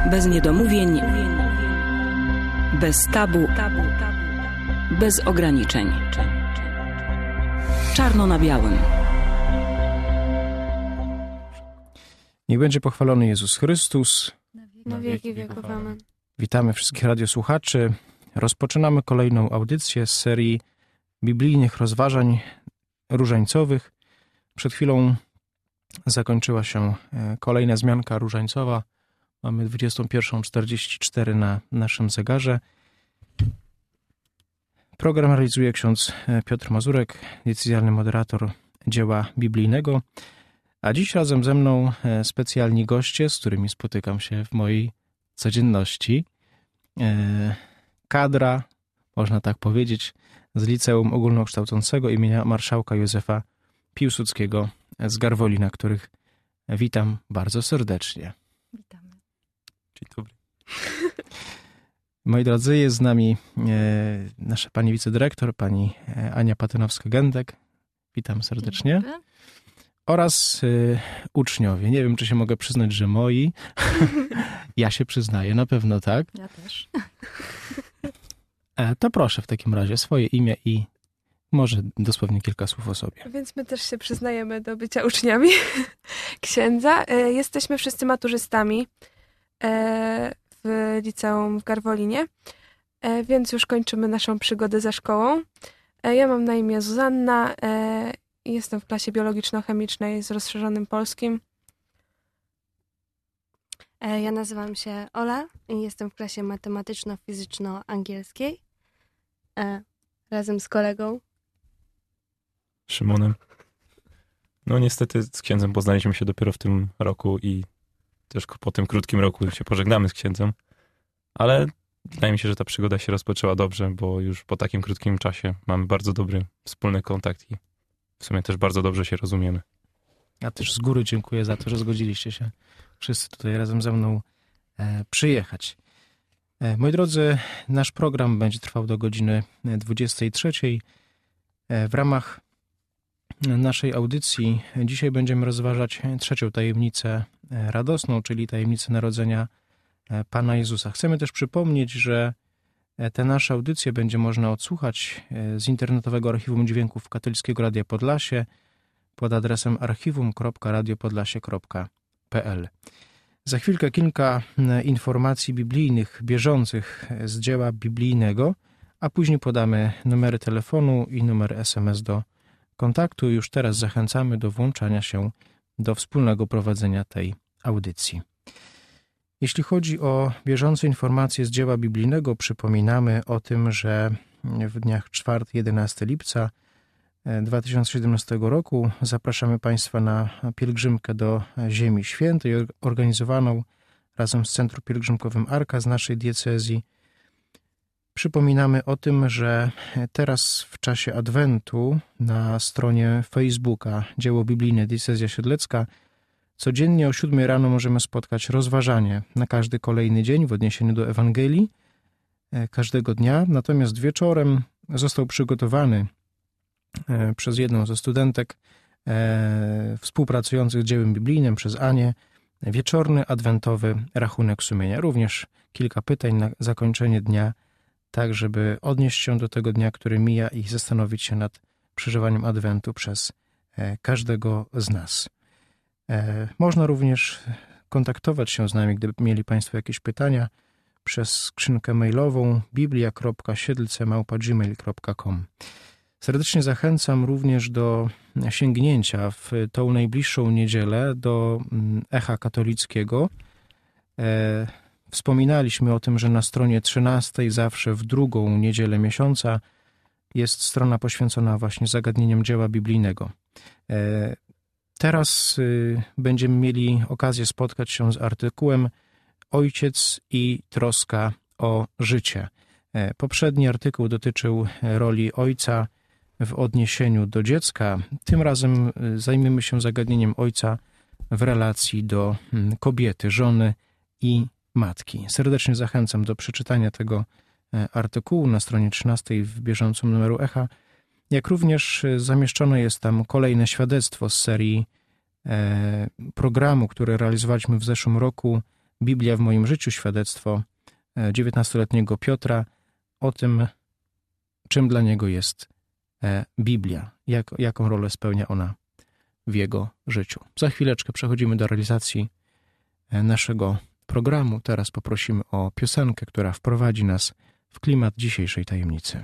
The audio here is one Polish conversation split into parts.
Bez niedomówień, bez tabu, bez ograniczeń. Czarno na białym. Niech będzie pochwalony Jezus Chrystus. Na wieki wieków. Amen. Witamy wszystkich radiosłuchaczy. Rozpoczynamy kolejną audycję z serii biblijnych rozważań różańcowych. Przed chwilą zakończyła się kolejna zmianka różańcowa. Mamy 21:44 na naszym zegarze. Program realizuje ksiądz Piotr Mazurek, diecezjalny moderator dzieła biblijnego. A dziś razem ze mną specjalni goście, z którymi spotykam się w mojej codzienności. Kadra, można tak powiedzieć, z Liceum Ogólnokształcącego imienia marszałka Józefa Piłsudskiego z Garwolina, których witam bardzo serdecznie. Witamy. Dzień dobry. Moi drodzy, jest z nami nasza pani wicedyrektor, pani Ania Patynowska-Gędek. Witam serdecznie. Oraz uczniowie. Nie wiem, czy się mogę przyznać, że moi. Ja się przyznaję, na pewno tak. Ja też. To proszę w takim razie swoje imię i może dosłownie kilka słów o sobie. Więc my też się przyznajemy do bycia uczniami księdza. Jesteśmy wszyscy maturzystami w liceum w Garwolinie, więc już kończymy naszą przygodę ze szkołą. Ja mam na imię Zuzanna. Jestem w klasie biologiczno-chemicznej z rozszerzonym polskim. Ja nazywam się Ola i jestem w klasie matematyczno-fizyczno-angielskiej razem z kolegą Szymonem. No niestety z księdzem poznaliśmy się dopiero w tym roku i też po tym krótkim roku się pożegnamy z księdzem, ale wydaje mi się, że ta przygoda się rozpoczęła dobrze, bo już po takim krótkim czasie mamy bardzo dobry wspólny kontakt i w sumie też bardzo dobrze się rozumiemy. Ja też z góry dziękuję za to, że zgodziliście się wszyscy tutaj razem ze mną przyjechać. Moi drodzy, nasz program będzie trwał do godziny 23. W ramach naszej audycji dzisiaj będziemy rozważać trzecią tajemnicę radosną, czyli tajemnicę narodzenia Pana Jezusa. Chcemy też przypomnieć, że te nasze audycje będzie można odsłuchać z internetowego archiwum dźwięków Katolickiego Radia Podlasie pod adresem archiwum.radiopodlasie.pl. Za chwilkę kilka informacji biblijnych, bieżących z dzieła biblijnego, a później podamy numery telefonu i numer SMS do kontaktu. Już teraz zachęcamy do włączania się do wspólnego prowadzenia tej audycji. Jeśli chodzi o bieżące informacje z dzieła biblijnego, przypominamy o tym, że w dniach 4-11 lipca 2017 roku zapraszamy Państwa na pielgrzymkę do Ziemi Świętej, organizowaną razem z Centrum Pielgrzymkowym Arka z naszej diecezji. Przypominamy o tym, że teraz w czasie Adwentu na stronie Facebooka Dzieło Biblijne Diecezja Siedlecka codziennie o 7 rano możemy spotkać rozważanie na każdy kolejny dzień w odniesieniu do Ewangelii każdego dnia. Natomiast wieczorem został przygotowany przez jedną ze studentek współpracujących z dziełem biblijnym, przez Anię, wieczorny adwentowy rachunek sumienia. Również kilka pytań na zakończenie dnia, tak żeby odnieść się do tego dnia, który mija i zastanowić się nad przeżywaniem Adwentu przez każdego z nas. Można również kontaktować się z nami, gdyby mieli Państwo jakieś pytania, przez skrzynkę mailową biblia.siedlce@gmail.com. Serdecznie zachęcam również do sięgnięcia w tą najbliższą niedzielę do Echa Katolickiego. Wspominaliśmy o tym, że na stronie 13 zawsze w drugą niedzielę miesiąca jest strona poświęcona właśnie zagadnieniom dzieła biblijnego. Teraz będziemy mieli okazję spotkać się z artykułem Ojciec i troska o życie. Poprzedni artykuł dotyczył roli ojca w odniesieniu do dziecka. Tym razem zajmiemy się zagadnieniem ojca w relacji do kobiety, żony i matki. Serdecznie zachęcam do przeczytania tego artykułu na stronie 13 w bieżącym numeru Echa, jak również zamieszczone jest tam kolejne świadectwo z serii programu, które realizowaliśmy w zeszłym roku Biblia w moim życiu, świadectwo 19-letniego Piotra o tym, czym dla niego jest Biblia, jaką rolę spełnia ona w jego życiu. Za chwileczkę przechodzimy do realizacji naszego programu. Teraz poprosimy o piosenkę, która wprowadzi nas w klimat dzisiejszej tajemnicy.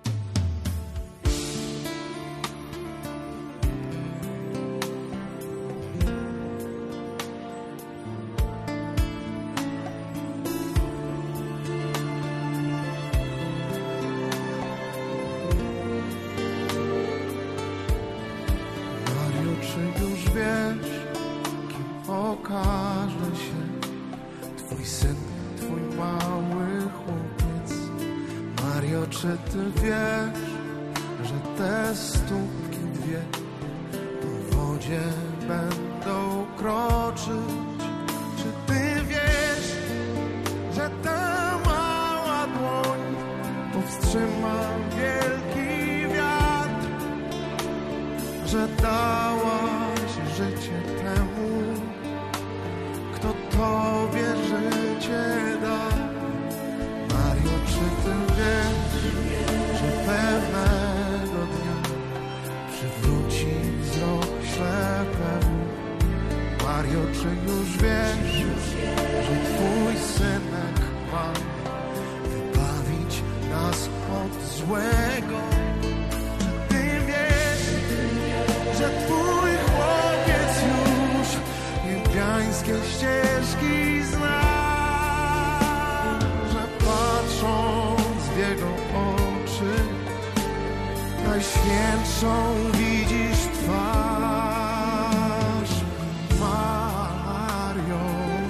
Czy ty wiesz, że te stópki dwie po wodzie będą kroczyć? Czy ty wiesz, że ta mała dłoń powstrzyma wielki wiatr? Że dałaś życie temu, kto tobie życie da? Mario, czy ty wiesz, że pewnego dnia przywróci wzrok ślepemu? Mario, czy już wiesz, że twój synek ma wybawić nas od złego? Czy ty wiesz, że twój chłopiec już niebiańskie ścieżki zna? Że patrząc w jego oczy najświętszą widzisz twarz, Mario.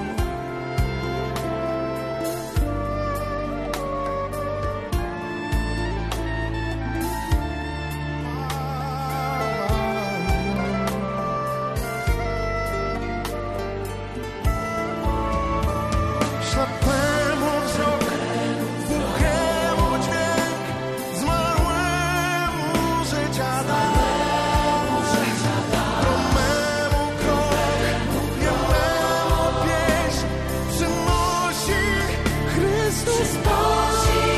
Ślepemu wzrok, głuchemu dźwięk, zmarłemu życia dał, chromemu krok, niememu pieśń przynosi Chrystus Pan.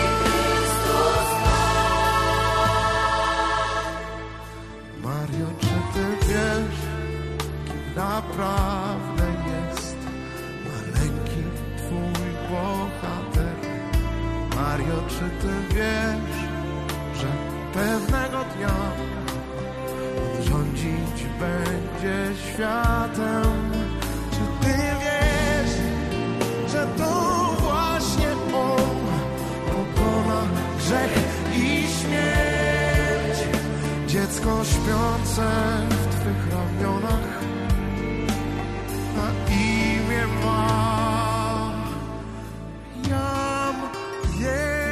Mario, czy ty wiesz, kim naprawdę jest maleńki twój bohater? Mario, czy ty wiesz, że pewnego dnia on rządzić będzie światem? Czy ty wiesz, że to właśnie on pokona grzech i śmierć? Dziecko śpiące w twych ramionach na imię ma Jam jest.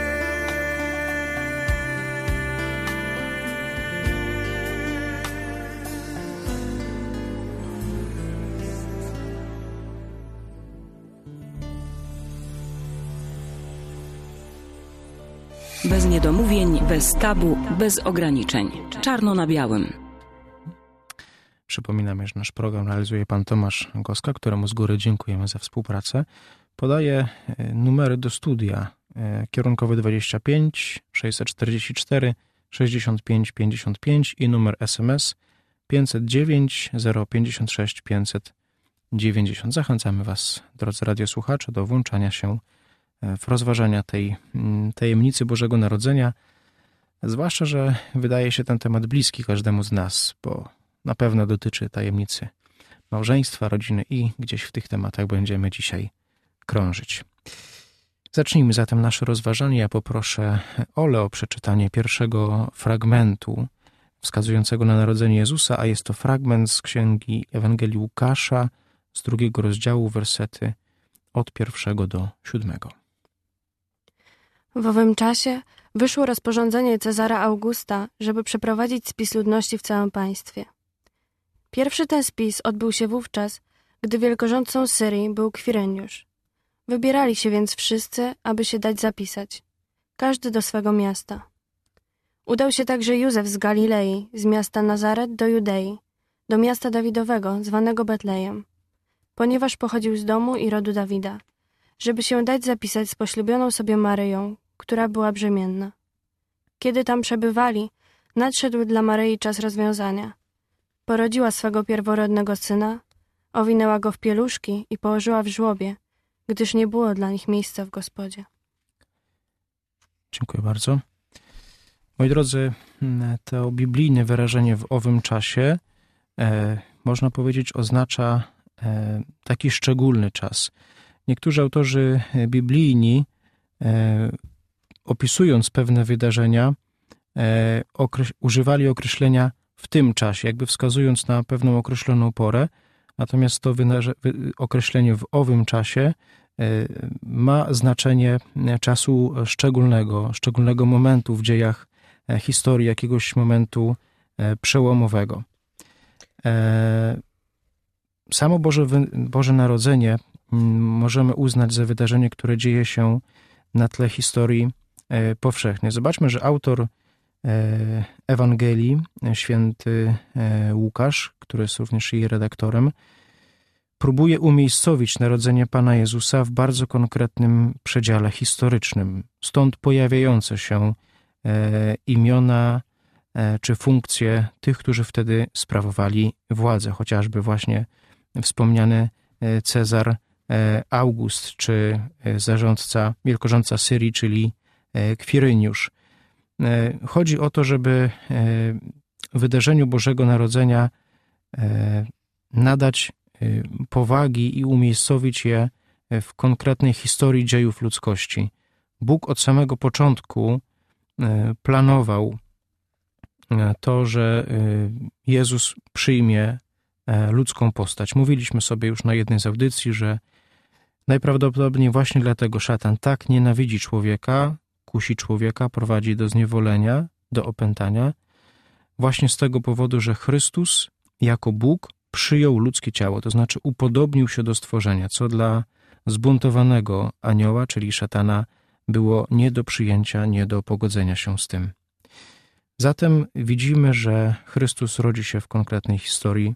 Bez niedomówień, bez tabu, bez ograniczeń. Czarno na białym. Przypominam, że nasz program realizuje pan Tomasz Goska, któremu z góry dziękujemy za współpracę. Podaję numery do studia. Kierunkowy 25 644 65 55 i numer SMS 509 056 590. Zachęcamy was, drodzy radiosłuchacze, do włączania się w rozważania tej tajemnicy Bożego Narodzenia, zwłaszcza, że wydaje się ten temat bliski każdemu z nas, bo na pewno dotyczy tajemnicy małżeństwa, rodziny i gdzieś w tych tematach będziemy dzisiaj krążyć. Zacznijmy zatem nasze rozważanie. Ja poproszę Olę o przeczytanie pierwszego fragmentu wskazującego na narodzenie Jezusa, a jest to fragment z Księgi Ewangelii Łukasza z 2 rozdziału, wersety od 1 do 7. W owym czasie wyszło rozporządzenie Cezara Augusta, żeby przeprowadzić spis ludności w całym państwie. Pierwszy ten spis odbył się wówczas, gdy wielkorządcą Syrii był Kwireniusz. Wybierali się więc wszyscy, aby się dać zapisać, każdy do swego miasta. Udał się także Józef z Galilei, z miasta Nazaret do Judei, do miasta Dawidowego, zwanego Betlejem. ponieważ pochodził z domu i rodu Dawida, żeby się dać zapisać z poślubioną sobie Maryją, która była brzemienna. Kiedy tam przebywali, nadszedł dla Maryi czas rozwiązania. Porodziła swego pierworodnego syna, owinęła go w pieluszki i położyła w żłobie, gdyż nie było dla nich miejsca w gospodzie. Dziękuję bardzo. Moi drodzy, to biblijne wyrażenie w owym czasie, można powiedzieć, oznacza taki szczególny czas. Niektórzy autorzy biblijni, opisując pewne wydarzenia, używali określenia w tym czasie, jakby wskazując na pewną określoną porę, natomiast to określenie w owym czasie ma znaczenie czasu szczególnego momentu w dziejach historii, jakiegoś momentu przełomowego. Samo Boże Narodzenie możemy uznać za wydarzenie, które dzieje się na tle historii powszechnej. Zobaczmy, że autor Ewangelii, święty Łukasz, który jest również jej redaktorem, próbuje umiejscowić narodzenie Pana Jezusa w bardzo konkretnym przedziale historycznym. Stąd pojawiające się imiona czy funkcje tych, którzy wtedy sprawowali władzę, chociażby właśnie wspomniany Cezar August, czy wielkorządca Syrii, czyli Kwiryniusz. Chodzi o to, żeby wydarzeniu Bożego Narodzenia nadać powagi i umiejscowić je w konkretnej historii dziejów ludzkości. Bóg od samego początku planował to, że Jezus przyjmie ludzką postać. Mówiliśmy sobie już na jednej z audycji, że najprawdopodobniej właśnie dlatego szatan tak nienawidzi człowieka, kusi człowieka, prowadzi do zniewolenia, do opętania, właśnie z tego powodu, że Chrystus jako Bóg przyjął ludzkie ciało, to znaczy upodobnił się do stworzenia, co dla zbuntowanego anioła, czyli szatana, było nie do przyjęcia, nie do pogodzenia się z tym. Zatem widzimy, że Chrystus rodzi się w konkretnej historii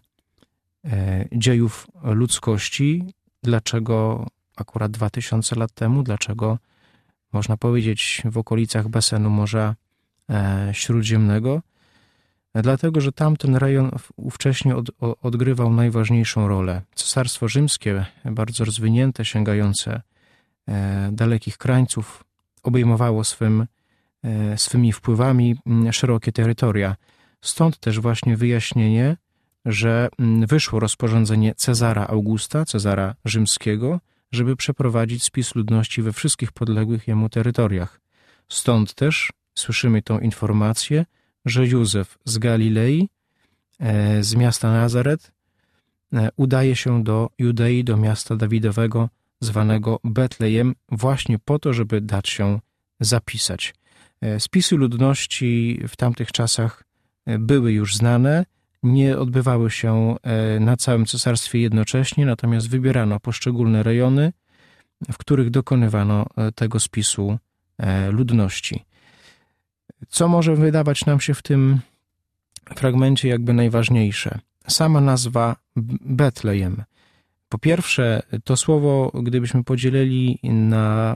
dziejów ludzkości. Dlaczego akurat 2000 lat temu? Dlaczego, można powiedzieć, w okolicach basenu Morza Śródziemnego? Dlatego, że tamten rejon ówcześnie odgrywał najważniejszą rolę. Cesarstwo Rzymskie, bardzo rozwinięte, sięgające dalekich krańców, obejmowało swymi wpływami szerokie terytoria. Stąd też właśnie wyjaśnienie, że wyszło rozporządzenie Cezara Augusta, Cezara Rzymskiego, żeby przeprowadzić spis ludności we wszystkich podległych jemu terytoriach. Stąd też słyszymy tą informację, że Józef z Galilei, z miasta Nazaret, udaje się do Judei, do miasta Dawidowego, zwanego Betlejem, właśnie po to, żeby dać się zapisać. Spisy ludności w tamtych czasach były już znane, nie odbywały się na całym cesarstwie jednocześnie, natomiast wybierano poszczególne rejony, w których dokonywano tego spisu ludności. Co może wydawać nam się w tym fragmencie jakby najważniejsze? Sama nazwa Betlejem. Po pierwsze, to słowo, gdybyśmy podzielili na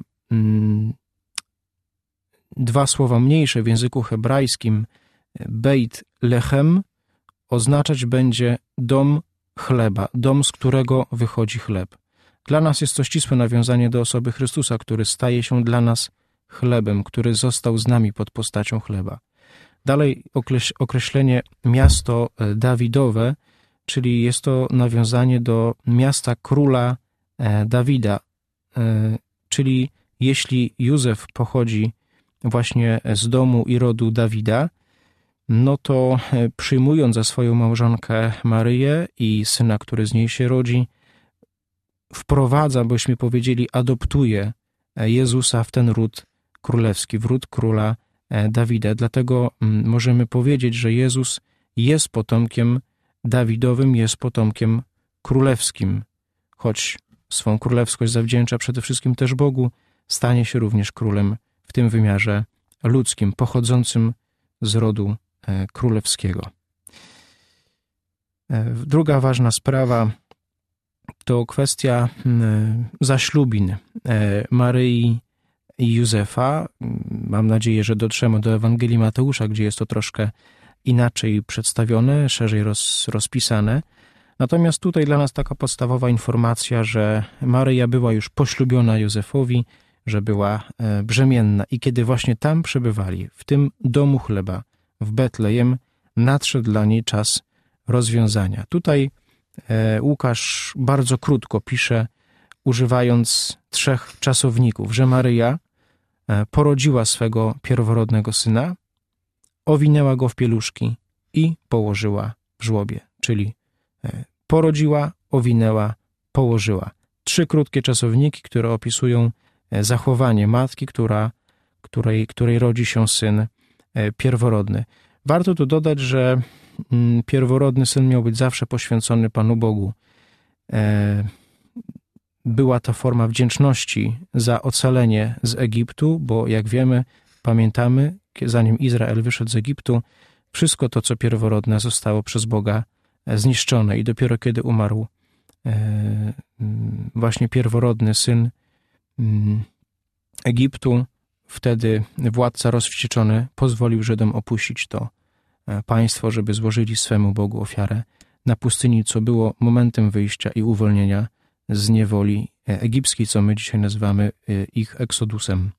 dwa słowa mniejsze w języku hebrajskim, Beit Lechem, oznaczać będzie dom chleba, dom, z którego wychodzi chleb. Dla nas jest to ścisłe nawiązanie do osoby Chrystusa, który staje się dla nas chlebem, który został z nami pod postacią chleba. Dalej określenie miasto Dawidowe, czyli jest to nawiązanie do miasta króla Dawida, czyli jeśli Józef pochodzi właśnie z domu i rodu Dawida, no to przyjmując za swoją małżonkę Maryję i syna, który z niej się rodzi, wprowadza, byśmy powiedzieli, adoptuje Jezusa w ten ród królewski, w ród króla Dawida. Dlatego możemy powiedzieć, że Jezus jest potomkiem Dawidowym, jest potomkiem królewskim. Choć swą królewskość zawdzięcza przede wszystkim też Bogu, stanie się również królem w tym wymiarze ludzkim, pochodzącym z rodu królewskiego. Druga ważna sprawa to kwestia zaślubin Maryi i Józefa. Mam nadzieję, że dotrzemy do Ewangelii Mateusza, gdzie jest to troszkę inaczej przedstawione, szerzej rozpisane. Natomiast tutaj dla nas taka podstawowa informacja, że Maryja była już poślubiona Józefowi, że była brzemienna i kiedy właśnie tam przebywali, w tym domu chleba, w Betlejem, nadszedł dla niej czas rozwiązania. Tutaj Łukasz bardzo krótko pisze, używając 3 czasowników, że Maryja porodziła swego pierworodnego syna, owinęła go w pieluszki i położyła w żłobie, czyli porodziła, owinęła, położyła. 3 krótkie czasowniki, które opisują zachowanie matki, której rodzi się syn pierworodny. Warto tu dodać, że pierworodny syn miał być zawsze poświęcony Panu Bogu. Była to forma wdzięczności za ocalenie z Egiptu, bo jak wiemy, pamiętamy, zanim Izrael wyszedł z Egiptu, wszystko to, co pierworodne, zostało przez Boga zniszczone i dopiero kiedy umarł właśnie pierworodny syn Egiptu, wtedy władca rozwścieczony pozwolił Żydom opuścić to państwo, żeby złożyli swemu Bogu ofiarę na pustyni, co było momentem wyjścia i uwolnienia z niewoli egipskiej, co my dzisiaj nazywamy ich eksodusem.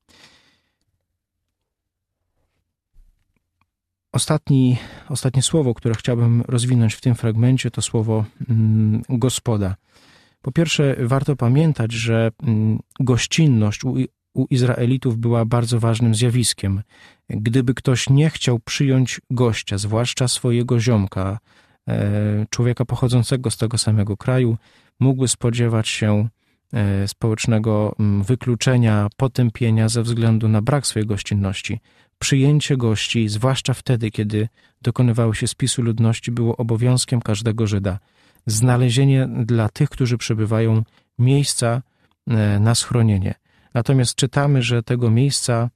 Ostatnie słowo, które chciałbym rozwinąć w tym fragmencie, to słowo Gospoda. Po pierwsze, warto pamiętać, że gościnność u Izraelitów była bardzo ważnym zjawiskiem. Gdyby ktoś nie chciał przyjąć gościa, zwłaszcza swojego ziomka, człowieka pochodzącego z tego samego kraju, mógłby spodziewać się społecznego wykluczenia, potępienia ze względu na brak swojej gościnności. Przyjęcie gości, zwłaszcza wtedy, kiedy dokonywało się spisu ludności, było obowiązkiem każdego Żyda. Znalezienie dla tych, którzy przybywają, miejsca na schronienie. Natomiast czytamy, że tego miejsca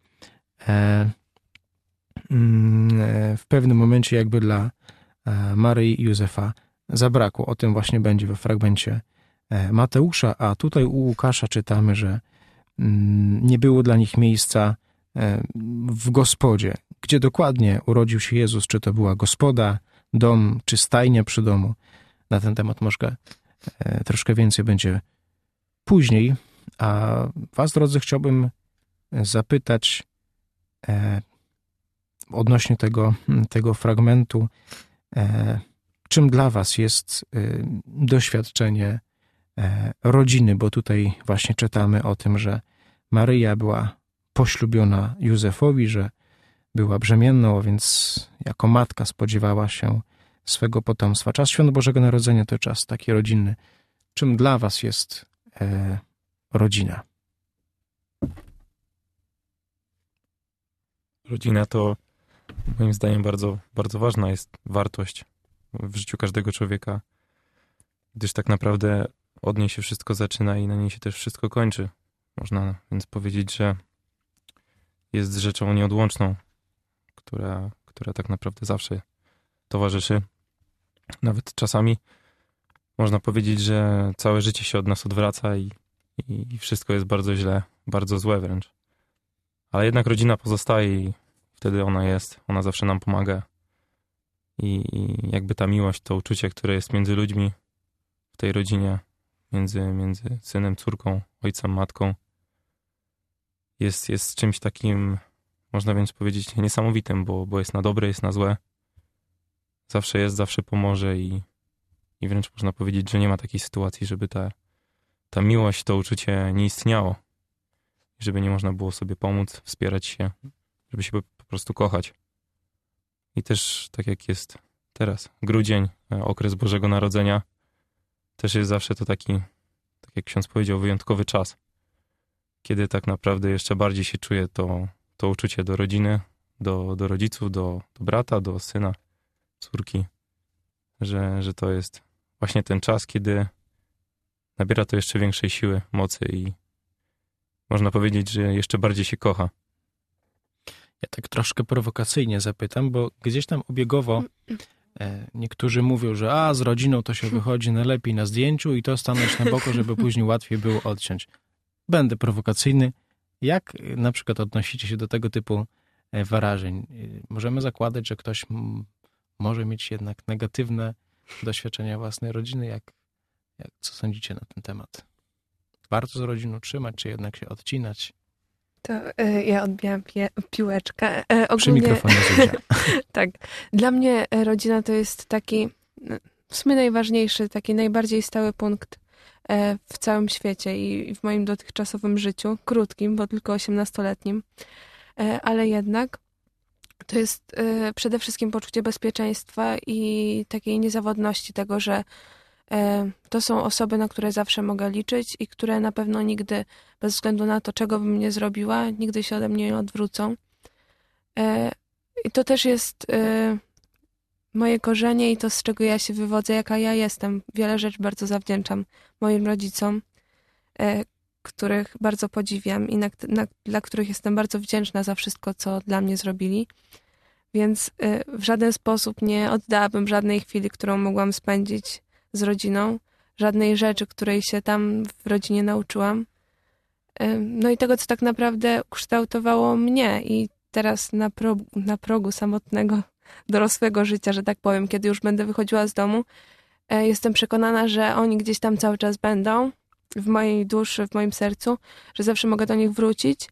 w pewnym momencie jakby dla Maryi i Józefa zabrakło. O tym właśnie będzie we fragmencie Mateusza, a tutaj u Łukasza czytamy, że nie było dla nich miejsca w gospodzie. Gdzie dokładnie urodził się Jezus, czy to była gospoda, dom, czy stajnia przy domu. Na ten temat może troszkę więcej będzie później. A was, drodzy, chciałbym zapytać odnośnie tego fragmentu, czym dla was jest doświadczenie rodziny, bo tutaj właśnie czytamy o tym, że Maryja była poślubiona Józefowi, że była brzemienną, a więc jako matka spodziewała się swego potomstwa. Czas Świąt Bożego Narodzenia to czas taki rodzinny. Czym dla was jest rodzina? Rodzina to moim zdaniem bardzo, bardzo ważna jest wartość w życiu każdego człowieka, gdyż tak naprawdę od niej się wszystko zaczyna i na niej się też wszystko kończy. Można więc powiedzieć, że jest rzeczą nieodłączną, która tak naprawdę zawsze towarzyszy. Nawet czasami można powiedzieć, że całe życie się od nas odwraca i wszystko jest bardzo źle, bardzo złe wręcz. Ale jednak rodzina pozostaje i wtedy ona zawsze nam pomaga. I jakby ta miłość, to uczucie, które jest między ludźmi w tej rodzinie, między synem, córką, ojcem, matką, jest czymś takim, można więc powiedzieć, niesamowitym, bo jest na dobre, jest na złe. Zawsze jest, zawsze pomoże i wręcz można powiedzieć, że nie ma takiej sytuacji, żeby ta miłość, to uczucie nie istniało. Żeby nie można było sobie pomóc, wspierać się, żeby się po prostu kochać. I też tak jak jest teraz, grudzień, okres Bożego Narodzenia, też jest zawsze to taki, tak jak ksiądz powiedział, wyjątkowy czas, kiedy tak naprawdę jeszcze bardziej się czuje to uczucie do rodziny, do rodziców, do brata, do syna, córki, że to jest właśnie ten czas, kiedy nabiera to jeszcze większej siły, mocy i można powiedzieć, że jeszcze bardziej się kocha. Ja tak troszkę prowokacyjnie zapytam, bo gdzieś tam obiegowo Niektórzy mówią, że z rodziną to się wychodzi najlepiej na zdjęciu i to stanąć na boku, żeby później łatwiej było odciąć. Będę prowokacyjny. Jak na przykład odnosicie się do tego typu wyrażeń? Możemy zakładać, że ktoś może mieć jednak negatywne doświadczenia własnej rodziny. Co sądzicie na ten temat? Warto z rodziną trzymać, czy jednak się odcinać? To ja odbijam piłeczkę. Przy mikrofonie Zuzia. Tak. Dla mnie rodzina to jest taki w sumie najważniejszy, taki najbardziej stały punkt w całym świecie i w moim dotychczasowym życiu. Krótkim, bo tylko 18-letnim. Ale jednak to jest przede wszystkim poczucie bezpieczeństwa i takiej niezawodności tego, że to są osoby, na które zawsze mogę liczyć i które na pewno nigdy, bez względu na to, czego bym nie zrobiła, nigdy się ode mnie nie odwrócą. I to też jest moje korzenie i to, z czego ja się wywodzę, jaka ja jestem. Wiele rzeczy bardzo zawdzięczam moim rodzicom, których bardzo podziwiam i dla których jestem bardzo wdzięczna za wszystko, co dla mnie zrobili. Więc w żaden sposób nie oddałabym żadnej chwili, którą mogłam spędzić z rodziną, żadnej rzeczy, której się tam w rodzinie nauczyłam. No i tego, co tak naprawdę kształtowało mnie i teraz na progu samotnego, dorosłego życia, że tak powiem, kiedy już będę wychodziła z domu, jestem przekonana, że oni gdzieś tam cały czas będą, w mojej duszy, w moim sercu, że zawsze mogę do nich wrócić.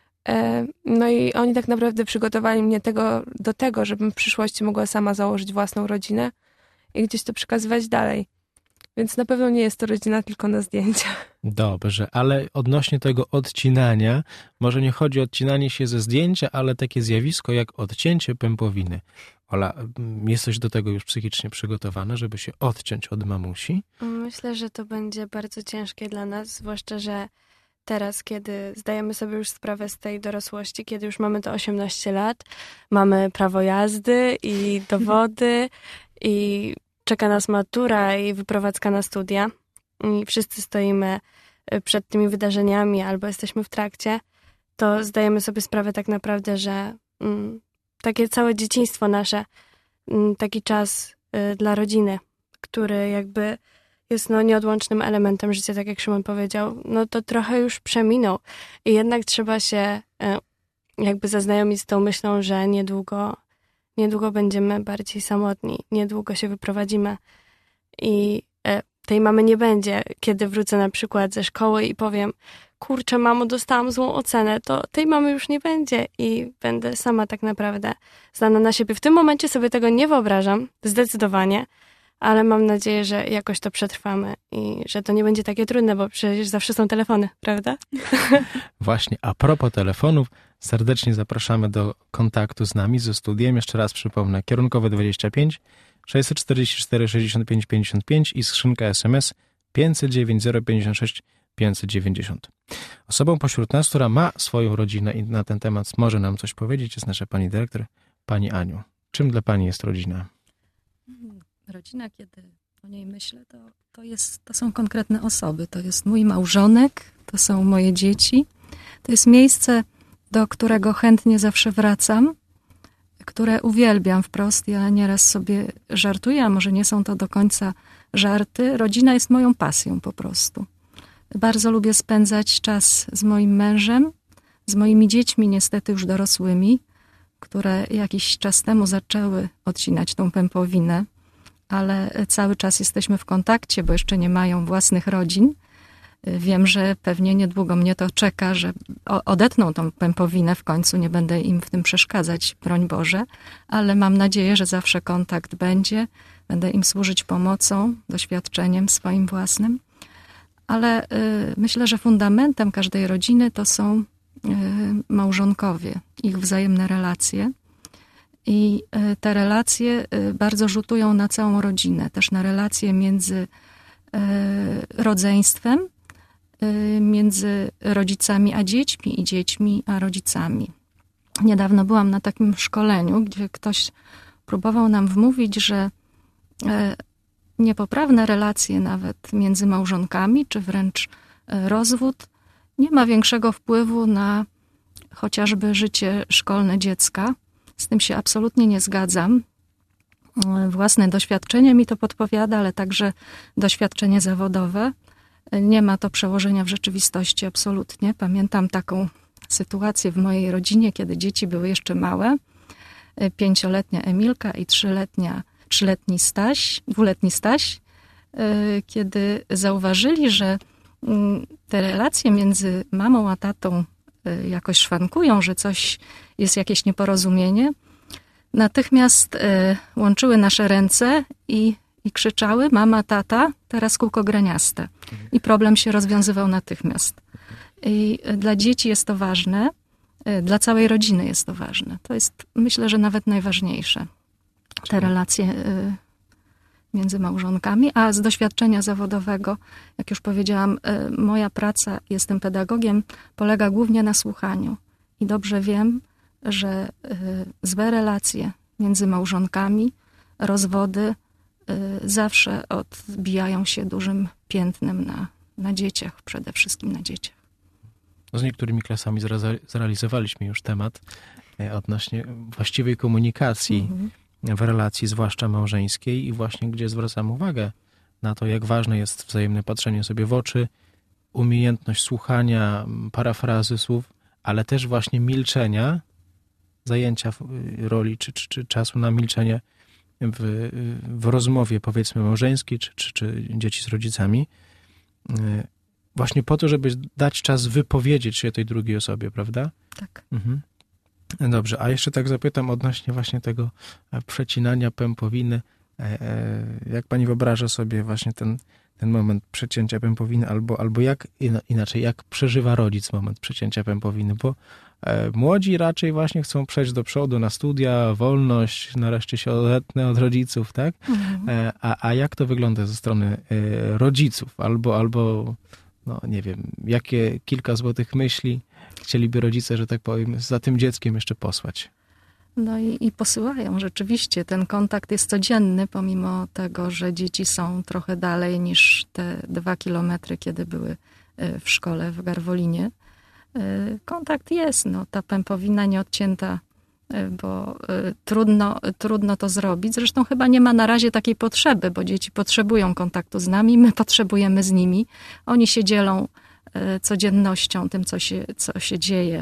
No i oni tak naprawdę przygotowali mnie do tego, żebym w przyszłości mogła sama założyć własną rodzinę i gdzieś to przekazywać dalej. Więc na pewno nie jest to rodzina tylko na zdjęciach. Dobrze, ale odnośnie tego odcinania, może nie chodzi o odcinanie się ze zdjęcia, ale takie zjawisko jak odcięcie pępowiny. Ola, jesteś do tego już psychicznie przygotowana, żeby się odciąć od mamusi? Myślę, że to będzie bardzo ciężkie dla nas, zwłaszcza, że teraz, kiedy zdajemy sobie już sprawę z tej dorosłości, kiedy już mamy te 18 lat, mamy prawo jazdy i dowody i czeka nas matura i wyprowadzka na studia i wszyscy stoimy przed tymi wydarzeniami albo jesteśmy w trakcie, to zdajemy sobie sprawę tak naprawdę, że takie całe dzieciństwo nasze, taki czas dla rodziny, który jakby jest nieodłącznym elementem życia, tak jak Szymon powiedział, to trochę już przeminął. I jednak trzeba się jakby zaznajomić z tą myślą, że niedługo będziemy bardziej samotni, niedługo się wyprowadzimy i tej mamy nie będzie. Kiedy wrócę na przykład ze szkoły i powiem, kurczę mamo, dostałam złą ocenę, to tej mamy już nie będzie i będę sama tak naprawdę zdana na siebie. W tym momencie sobie tego nie wyobrażam, zdecydowanie, ale mam nadzieję, że jakoś to przetrwamy i że to nie będzie takie trudne, bo przecież zawsze są telefony, prawda? Właśnie, a propos telefonów, serdecznie zapraszamy do kontaktu z nami, ze studiem. Jeszcze raz przypomnę, kierunkowe 25 644 65 55 i skrzynka SMS 509 056 590. Osobą pośród nas, która ma swoją rodzinę i na ten temat może nam coś powiedzieć, jest nasza pani dyrektor, pani Aniu. Czym dla pani jest rodzina? Rodzina, kiedy o niej myślę, to są konkretne osoby. To jest mój małżonek, to są moje dzieci. To jest miejsce, do którego chętnie zawsze wracam, które uwielbiam wprost. Ja nieraz sobie żartuję, a może nie są to do końca żarty. Rodzina jest moją pasją po prostu. Bardzo lubię spędzać czas z moim mężem, z moimi dziećmi, niestety już dorosłymi, które jakiś czas temu zaczęły odcinać tą pępowinę, ale cały czas jesteśmy w kontakcie, bo jeszcze nie mają własnych rodzin. Wiem, że pewnie niedługo mnie to czeka, że odetną tą pępowinę w końcu, nie będę im w tym przeszkadzać, broń Boże, ale mam nadzieję, że zawsze kontakt będzie, będę im służyć pomocą, doświadczeniem swoim własnym, ale myślę, że fundamentem każdej rodziny to są małżonkowie, ich wzajemne relacje. I te relacje bardzo rzutują na całą rodzinę, też na relacje między rodzeństwem, między rodzicami a dziećmi i dziećmi a rodzicami. Niedawno byłam na takim szkoleniu, gdzie ktoś próbował nam wmówić, że niepoprawne relacje nawet między małżonkami, czy wręcz rozwód, nie ma większego wpływu na chociażby życie szkolne dziecka. Z tym się absolutnie nie zgadzam. własne doświadczenie mi to podpowiada, ale także doświadczenie zawodowe. Nie ma to przełożenia w rzeczywistości absolutnie. Pamiętam taką sytuację w mojej rodzinie, kiedy dzieci były jeszcze małe. 5-letnia Emilka i 3-letni Staś, 2-letni Staś, kiedy zauważyli, że te relacje między mamą a tatą jakoś szwankują, że jest jakieś nieporozumienie, natychmiast łączyły nasze ręce i krzyczały: mama, tata, teraz kółko graniaste. I problem się rozwiązywał natychmiast. I dla dzieci jest to ważne, dla całej rodziny jest to ważne. To jest, myślę, że nawet najważniejsze. Te relacje między małżonkami, a z doświadczenia zawodowego, jak już powiedziałam, moja praca, jestem pedagogiem, polega głównie na słuchaniu. I dobrze wiem, że złe relacje między małżonkami, rozwody zawsze odbijają się dużym piętnem na dzieciach, przede wszystkim na dzieciach. Z niektórymi klasami zrealizowaliśmy już temat odnośnie właściwej komunikacji w relacji, zwłaszcza małżeńskiej, i właśnie gdzie zwracam uwagę na to, jak ważne jest wzajemne patrzenie sobie w oczy, umiejętność słuchania, parafrazy słów, ale też właśnie milczenia, zajęcia roli czy czasu na milczenie w rozmowie, powiedzmy, małżeńskiej, czy dzieci z rodzicami, właśnie po to, żeby dać czas wypowiedzieć się tej drugiej osobie, prawda? Tak. Mhm. Dobrze, a jeszcze tak zapytam odnośnie właśnie tego przecinania pępowiny. Jak pani wyobraża sobie właśnie ten moment przecięcia pępowiny, albo jak inaczej, jak przeżywa rodzic moment przecięcia pępowiny? Bo młodzi raczej właśnie chcą przejść do przodu na studia, wolność, nareszcie się odetnę od rodziców, tak? A jak to wygląda ze strony rodziców? Albo no nie wiem, jakie kilka złotych myśli chcieliby rodzice, że tak powiem, za tym dzieckiem jeszcze posłać? No i posyłają. Rzeczywiście ten kontakt jest codzienny, pomimo tego, że dzieci są trochę dalej niż te 2 kilometry, kiedy były w szkole w Garwolinie. Kontakt jest, no, ta pępowina nieodcięta, bo trudno to zrobić. Zresztą chyba nie ma na razie takiej potrzeby, bo dzieci potrzebują kontaktu z nami, my potrzebujemy z nimi. Oni się dzielą codziennością, tym, co się dzieje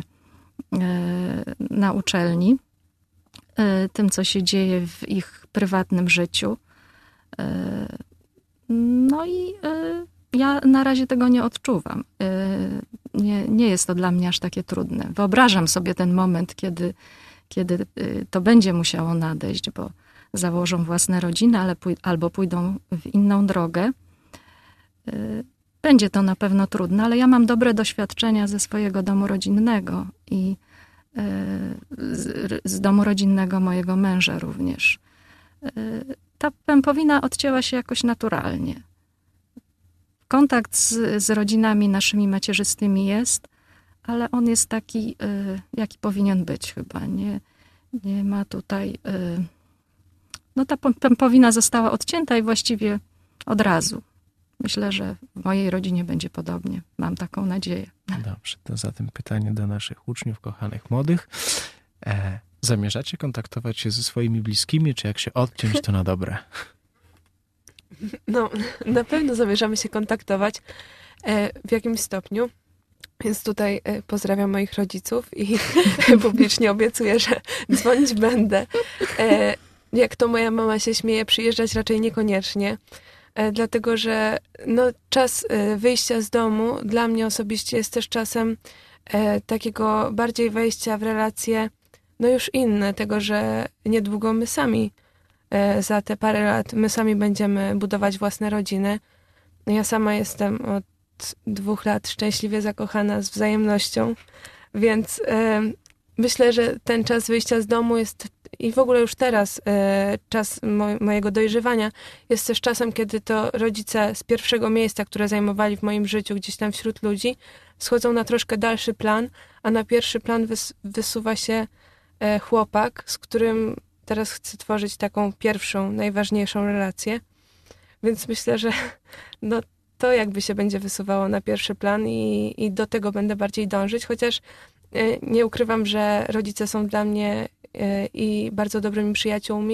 na uczelni, tym, co się dzieje w ich prywatnym życiu. No i ja na razie tego nie odczuwam. Nie jest to dla mnie aż takie trudne. Wyobrażam sobie ten moment, kiedy to będzie musiało nadejść, bo założą własne rodziny, albo pójdą w inną drogę. Będzie to na pewno trudne, ale ja mam dobre doświadczenia ze swojego domu rodzinnego i z domu rodzinnego mojego męża również. Ta pępowina odcięła się jakoś naturalnie. Kontakt z rodzinami naszymi macierzystymi jest, ale on jest taki, jaki powinien być chyba. Nie ma tutaj... No ta pępowina została odcięta i właściwie od razu. Myślę, że w mojej rodzinie będzie podobnie. Mam taką nadzieję. Dobrze, to zatem pytanie do naszych uczniów, kochanych młodych. Zamierzacie kontaktować się ze swoimi bliskimi, czy jak się odciąć, to na dobre? No, na pewno zamierzamy się kontaktować w jakimś stopniu. Więc tutaj pozdrawiam moich rodziców i publicznie obiecuję, że dzwonić będę. Jak to moja mama się śmieje, przyjeżdżać raczej niekoniecznie. Dlatego, że no, czas wyjścia z domu dla mnie osobiście jest też czasem takiego bardziej wejścia w relacje, no już inne, tego, że niedługo my sami za te parę lat, my sami będziemy budować własne rodziny. Ja sama jestem od 2 lat szczęśliwie zakochana z wzajemnością, więc myślę, że ten czas wyjścia z domu jest i w ogóle już teraz czas mojego dojrzewania jest też czasem, kiedy to rodzice z pierwszego miejsca, które zajmowali w moim życiu gdzieś tam wśród ludzi, schodzą na troszkę dalszy plan, a na pierwszy plan wysuwa się chłopak, z którym teraz chcę tworzyć taką pierwszą, najważniejszą relację. Więc myślę, że no, to jakby się będzie wysuwało na pierwszy plan i do tego będę bardziej dążyć, chociaż nie ukrywam, że rodzice są dla mnie i bardzo dobrymi przyjaciółmi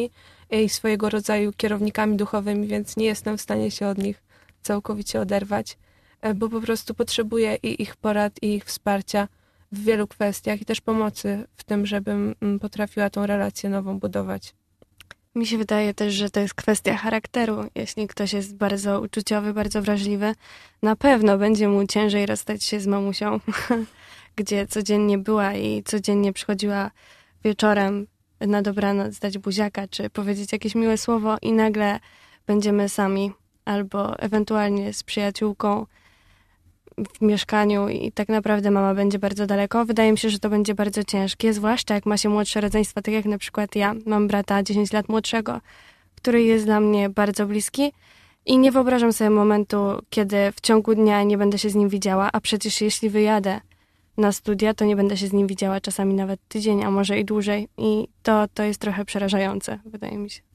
i swojego rodzaju kierownikami duchowymi, więc nie jestem w stanie się od nich całkowicie oderwać, bo po prostu potrzebuję i ich porad, i ich wsparcia w wielu kwestiach i też pomocy w tym, żebym potrafiła tą relację nową budować. Mi się wydaje też, że to jest kwestia charakteru. Jeśli ktoś jest bardzo uczuciowy, bardzo wrażliwy, na pewno będzie mu ciężej rozstać się z mamusią, gdzie codziennie była i codziennie przychodziła wieczorem na dobranoc dać buziaka, czy powiedzieć jakieś miłe słowo i nagle będziemy sami, albo ewentualnie z przyjaciółką w mieszkaniu i tak naprawdę mama będzie bardzo daleko. Wydaje mi się, że to będzie bardzo ciężkie, zwłaszcza jak ma się młodsze rodzeństwa, tak jak na przykład ja. Mam brata 10 lat młodszego, który jest dla mnie bardzo bliski i nie wyobrażam sobie momentu, kiedy w ciągu dnia nie będę się z nim widziała, a przecież jeśli wyjadę na studia, to nie będę się z nim widziała czasami nawet tydzień, a może i dłużej i to jest trochę przerażające, wydaje mi się.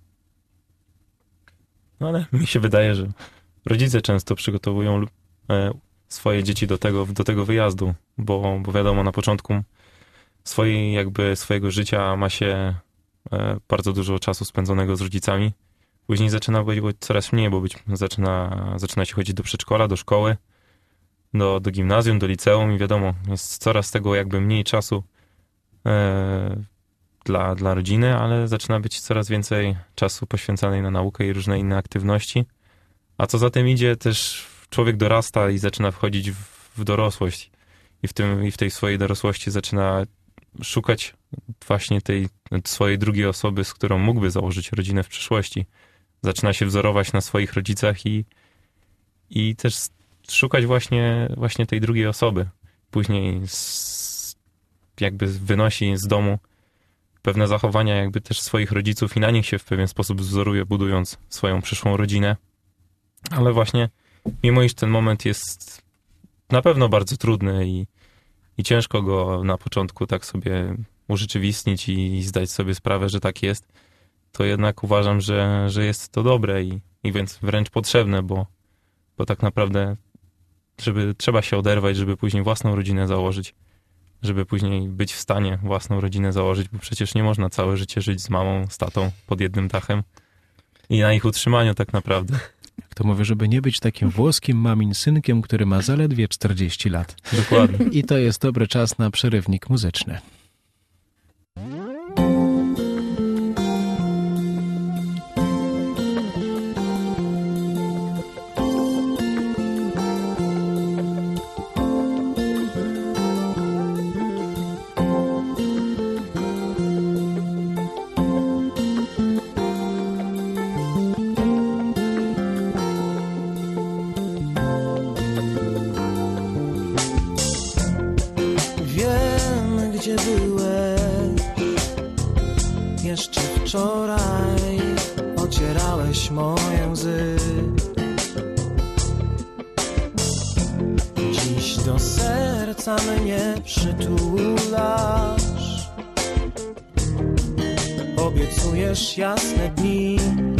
No ale mi się wydaje, że rodzice często przygotowują swoje dzieci do tego wyjazdu, bo wiadomo, na początku swojego życia ma się bardzo dużo czasu spędzonego z rodzicami. Później zaczyna być coraz mniej, bo zaczyna się chodzić do przedszkola, do szkoły, do gimnazjum, do liceum i wiadomo, jest coraz tego jakby mniej czasu dla rodziny, ale zaczyna być coraz więcej czasu poświęcanej na naukę i różne inne aktywności. A co za tym idzie, też człowiek dorasta i zaczyna wchodzić w dorosłość i w tej swojej dorosłości zaczyna szukać właśnie tej swojej drugiej osoby, z którą mógłby założyć rodzinę w przyszłości. Zaczyna się wzorować na swoich rodzicach i też szukać właśnie tej drugiej osoby. Później jakby wynosi z domu pewne zachowania jakby też swoich rodziców i na nich się w pewien sposób wzoruje, budując swoją przyszłą rodzinę. Ale właśnie mimo iż ten moment jest na pewno bardzo trudny i ciężko go na początku tak sobie urzeczywistnić i zdać sobie sprawę, że tak jest, to jednak uważam, że jest to dobre i więc wręcz potrzebne, bo tak naprawdę trzeba się oderwać, żeby później własną rodzinę założyć, żeby później być w stanie własną rodzinę założyć, bo przecież nie można całe życie żyć z mamą, z tatą pod jednym dachem i na ich utrzymaniu tak naprawdę. To mówię, żeby nie być takim włoskim mamin synkiem, który ma zaledwie 40 lat. Dokładnie. I to jest dobry czas na przerywnik muzyczny. Jeszcze wczoraj ocierałeś moje łzy. Dziś do serca mnie przytulasz. Obiecujesz jasne dni.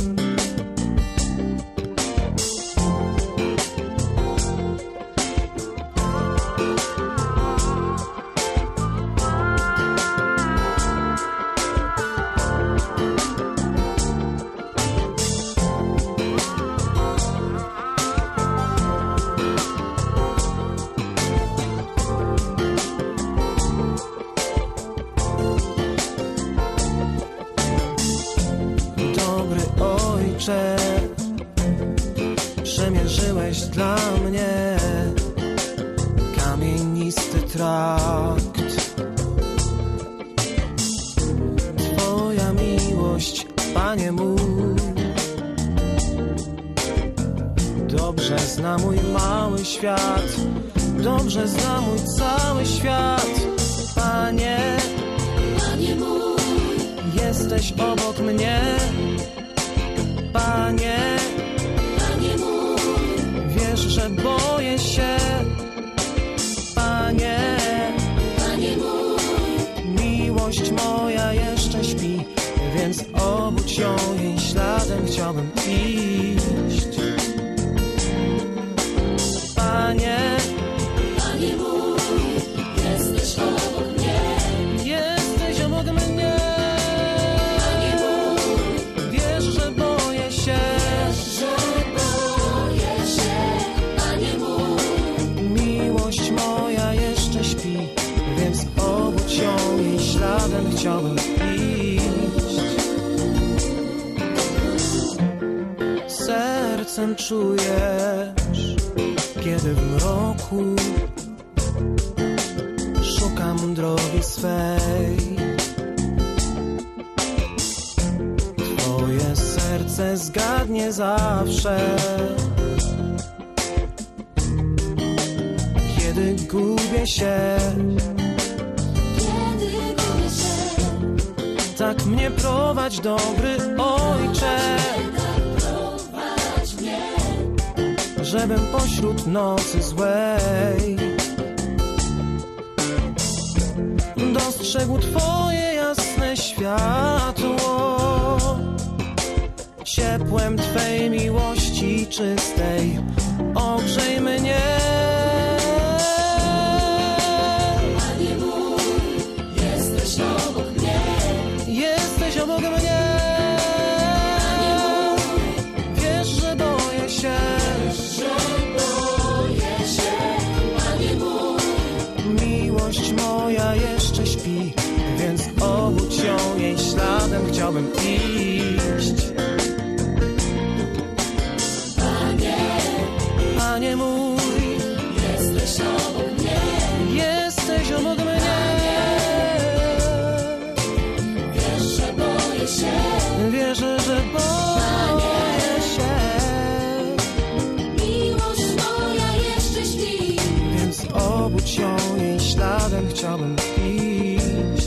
Przemierzyłeś dla mnie kamienisty trakt. Twoja miłość, Panie mój, dobrze zna mój mały świat, dobrze zna mój cały świat. Panie, Panie mój, jesteś obok mnie. Panie, Panie mój, wiesz, że boję się. Panie, Panie mój, miłość moja jeszcze śpi, więc obudź ją, jej śladem chciałbym iść. Panie, Panie mój, jesteś obok mnie. Jesteś obok mnie. Panie mój, więc obudź ją, jej śladem chciałbym iść. Sercem czujesz, kiedy w mroku szukam drogi swej. Twoje serce zgadnie zawsze, kiedy gubię się. Tak mnie prowadź, dobry Ojcze, żebym pośród nocy złej dostrzegł Twoje jasne światło, ciepłem Twej miłości czystej ogrzej mnie. Panie mój, jesteś obok mnie. Jesteś obok mnie. Panie mój, wiesz, że boję się. Panie mój, miłość moja jeszcze śpi, więc obudź ją, jej śladem chciałbym iść. Panie mój, jesteś obok mnie. Jesteś obok mnie. Wiesz, że boję się. Wierzę, że boję się. Miłość moja jeszcze śpi, więc obudź ją, jej śladem chciałbym iść.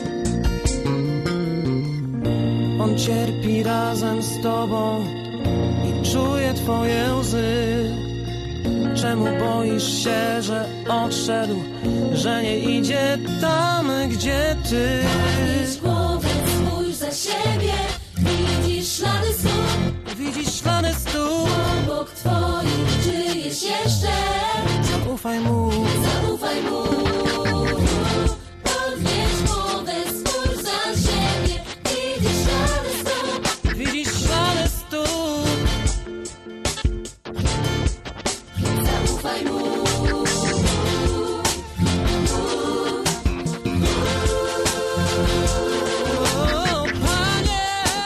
On cierpi razem z Tobą i czuje Twoje łzy. Czemu boisz się, że odszedł, że nie idzie tam, gdzie Ty? Podnieś głowę, spójrz za siebie, widzisz ślady stóp. Widzisz ślady stóp. Obok Twoich czyjeś jeszcze. Zaufaj mu. Zaufaj mu. Podnieś głowę, spójrz za siebie, widzisz ślady stóp. Widzisz ślady stóp. Zaufaj mu. O, Panie,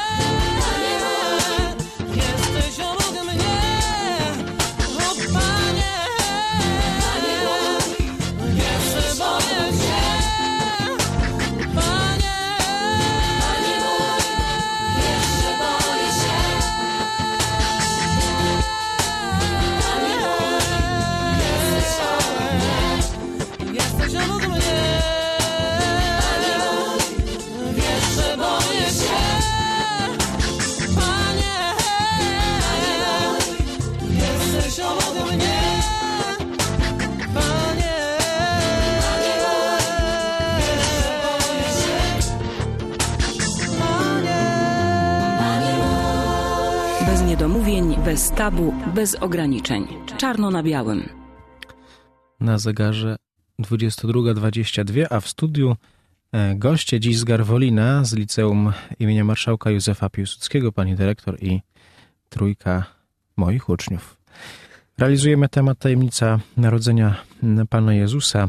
jesteś obok mnie. O, Panie, jeszcze boję się. Panie, jeszcze boję się. Jesteś obok mnie. Wiesz, że boję się. Panie, jesteś obok mnie. Panie, boję się. Bez niedomówień, bez tabu, bez ograniczeń. Czarno na białym. Na zegarze 22:22, a w studiu goście dziś z Garwolina, z Liceum imienia Marszałka Józefa Piłsudskiego, pani dyrektor i trójka moich uczniów. Realizujemy temat tajemnica narodzenia Pana Jezusa.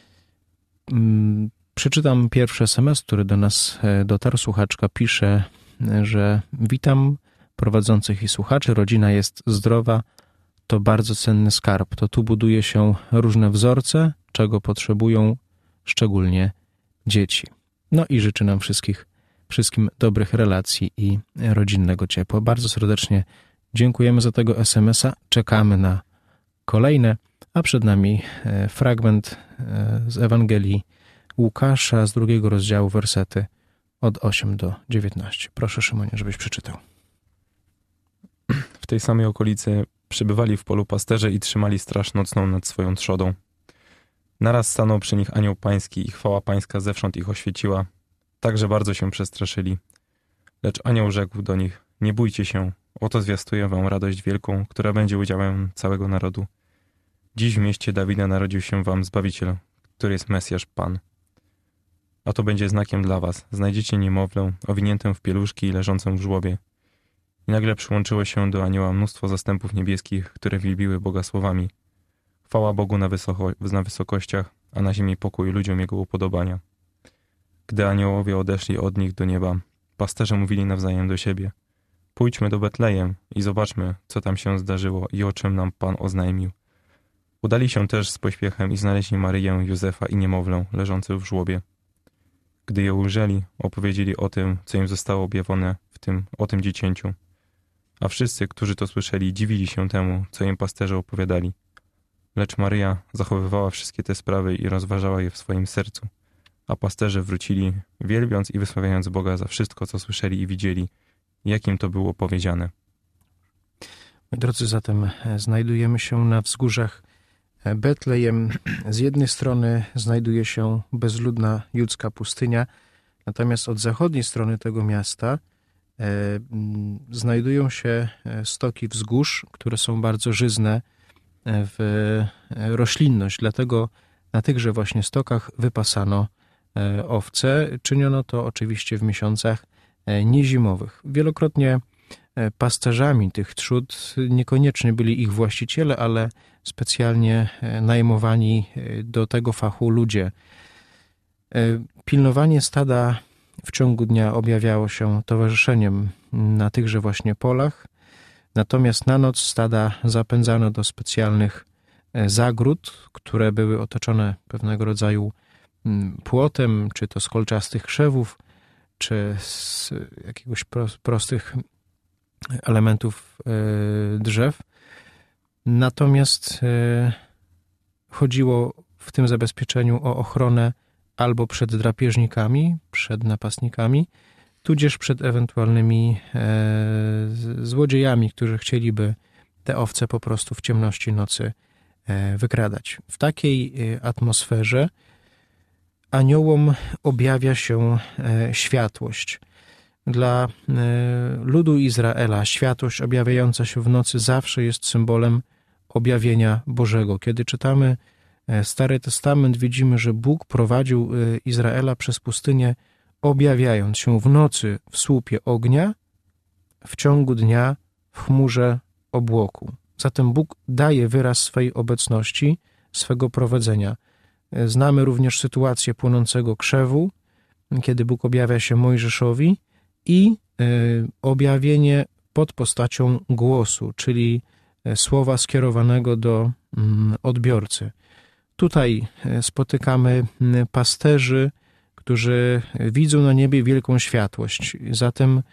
Przeczytam pierwszy SMS, który do nas dotarł. Słuchaczka pisze, że witam prowadzących i słuchaczy. Rodzina jest zdrowa. To bardzo cenny skarb. To tu buduje się różne wzorce, czego potrzebują szczególnie dzieci. No i życzę nam wszystkim dobrych relacji i rodzinnego ciepła. Bardzo serdecznie dziękujemy za tego SMS-a. Czekamy na kolejne, a przed nami fragment z Ewangelii Łukasza z 2 rozdziału, wersety od 8 do 19. Proszę, Szymonie, żebyś przeczytał. W tej samej okolicy przybywali w polu pasterze i trzymali straż nocną nad swoją trzodą. Naraz stanął przy nich anioł pański i chwała pańska zewsząd ich oświeciła, tak że bardzo się przestraszyli. Lecz anioł rzekł do nich: nie bójcie się, oto zwiastuję wam radość wielką, która będzie udziałem całego narodu. Dziś w mieście Dawida narodził się wam Zbawiciel, który jest Mesjasz Pan. A to będzie znakiem dla was. Znajdziecie niemowlę, owiniętę w pieluszki i leżącą w żłobie. I nagle przyłączyło się do anioła mnóstwo zastępów niebieskich, które wielbiły Boga słowami: chwała Bogu na wysokościach, a na ziemi pokój ludziom jego upodobania. Gdy aniołowie odeszli od nich do nieba, pasterze mówili nawzajem do siebie: pójdźmy do Betlejem i zobaczmy, co tam się zdarzyło i o czym nam Pan oznajmił. Udali się też z pośpiechem i znaleźli Maryję, Józefa i niemowlę leżące w żłobie. Gdy je ujrzeli, opowiedzieli o tym, co im zostało objawione o tym dziecięciu. A wszyscy, którzy to słyszeli, dziwili się temu, co im pasterze opowiadali. Lecz Maryja zachowywała wszystkie te sprawy i rozważała je w swoim sercu. A pasterze wrócili, wielbiąc i wysławiając Boga za wszystko, co słyszeli i widzieli, jakim to było powiedziane. Drodzy, zatem znajdujemy się na wzgórzach Betlejem. Z jednej strony znajduje się bezludna judzka pustynia, natomiast od zachodniej strony tego miasta znajdują się stoki wzgórz, które są bardzo żyzne w roślinność. Dlatego na tychże właśnie stokach wypasano owce. Czyniono to oczywiście w miesiącach niezimowych. Wielokrotnie pasterzami tych trzód niekoniecznie byli ich właściciele, ale specjalnie najmowani do tego fachu ludzie. Pilnowanie stada w ciągu dnia objawiało się towarzyszeniem na tychże właśnie polach, natomiast na noc stada zapędzano do specjalnych zagród, które były otoczone pewnego rodzaju płotem, czy to z kolczastych krzewów, czy z jakiegoś prostych elementów drzew. Natomiast chodziło w tym zabezpieczeniu o ochronę albo przed drapieżnikami, przed napastnikami, tudzież przed ewentualnymi złodziejami, którzy chcieliby te owce po prostu w ciemności nocy wykradać. W takiej atmosferze aniołom objawia się światłość. Dla ludu Izraela światłość objawiająca się w nocy zawsze jest symbolem objawienia Bożego. Kiedy czytamy Stary Testament, widzimy, że Bóg prowadził Izraela przez pustynię, objawiając się w nocy w słupie ognia, w ciągu dnia w chmurze obłoku. Zatem Bóg daje wyraz swej obecności, swego prowadzenia. Znamy również sytuację płonącego krzewu, kiedy Bóg objawia się Mojżeszowi, i objawienie pod postacią głosu, czyli słowa skierowanego do odbiorcy. Tutaj spotykamy pasterzy, którzy widzą na niebie wielką światłość. Zatem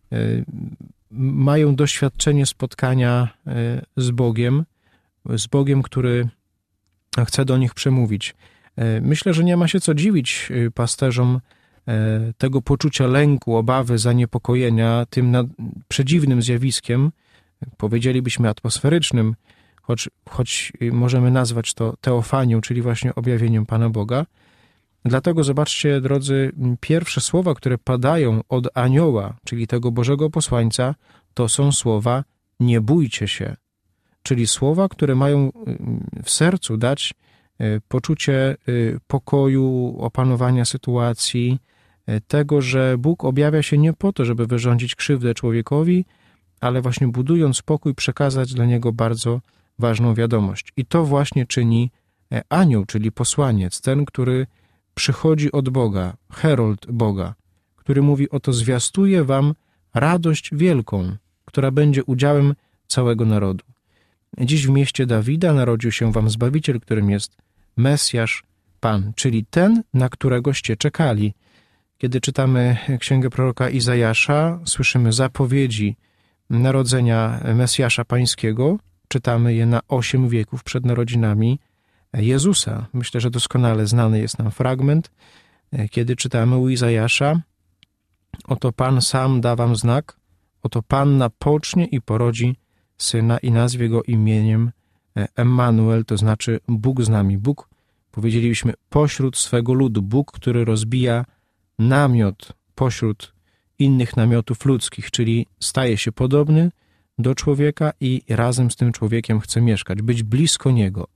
mają doświadczenie spotkania z Bogiem, który chce do nich przemówić. Myślę, że nie ma się co dziwić pasterzom tego poczucia lęku, obawy, zaniepokojenia tym przedziwnym zjawiskiem, powiedzielibyśmy atmosferycznym, choć możemy nazwać to teofanią, czyli właśnie objawieniem Pana Boga. Dlatego zobaczcie, drodzy, pierwsze słowa, które padają od anioła, czyli tego Bożego posłańca, to są słowa nie bójcie się, czyli słowa, które mają w sercu dać poczucie pokoju, opanowania sytuacji, tego, że Bóg objawia się nie po to, żeby wyrządzić krzywdę człowiekowi, ale właśnie budując pokój, przekazać dla niego bardzo ważną wiadomość. I to właśnie czyni anioł, czyli posłaniec, ten, który przychodzi od Boga, herold Boga, który mówi: oto zwiastuję wam radość wielką, która będzie udziałem całego narodu. Dziś w mieście Dawida narodził się wam Zbawiciel, którym jest Mesjasz, Pan, czyli ten, na któregoście czekali. Kiedy czytamy księgę proroka Izajasza, słyszymy zapowiedzi narodzenia Mesjasza Pańskiego, czytamy je na 8 wieków przed narodzinami Jezusa. Myślę, że doskonale znany jest nam fragment, kiedy czytamy u Izajasza: oto Pan sam da wam znak, oto Panna pocznie i porodzi syna i nazwie go imieniem Emmanuel, to znaczy Bóg z nami. Bóg, powiedzielibyśmy, pośród swego ludu. Bóg, który rozbija namiot pośród innych namiotów ludzkich, czyli staje się podobny do człowieka i razem z tym człowiekiem chce mieszkać, być blisko niego.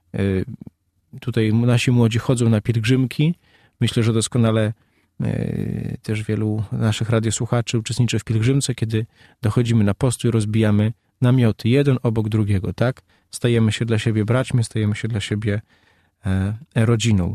Tutaj nasi młodzi chodzą na pielgrzymki. Myślę, że doskonale też wielu naszych radiosłuchaczy uczestniczy w pielgrzymce, kiedy dochodzimy na postój, rozbijamy namioty, jeden obok drugiego, tak? Stajemy się dla siebie braćmi, stajemy się dla siebie rodziną.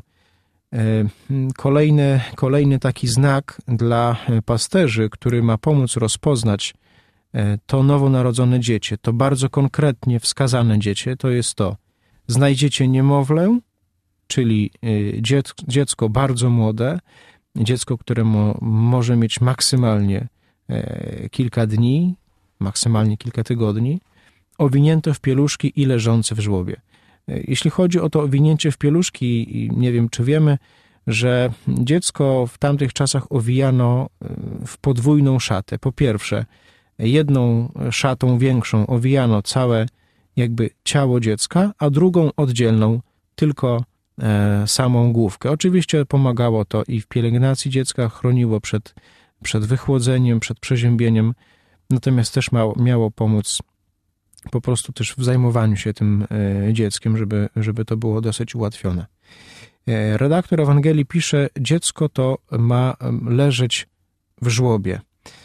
Kolejny taki znak dla pasterzy, który ma pomóc rozpoznać to nowonarodzone dziecię, to bardzo konkretnie wskazane dziecię, to jest to: znajdziecie niemowlę, czyli dziecko bardzo młode, dziecko, które może mieć maksymalnie kilka dni, maksymalnie kilka tygodni, owinięte w pieluszki i leżące w żłobie. Jeśli chodzi o to owinięcie w pieluszki, nie wiem, czy wiemy, że dziecko w tamtych czasach owijano w podwójną szatę. Po pierwsze, jedną szatą większą owijano całe jakby ciało dziecka, a drugą oddzielną tylko samą główkę. Oczywiście pomagało to i w pielęgnacji dziecka, chroniło przed wychłodzeniem, przed przeziębieniem, natomiast też miało pomóc po prostu też w zajmowaniu się tym dzieckiem, żeby to było dosyć ułatwione. Redaktor Ewangelii pisze: dziecko to ma leżeć w żłobie.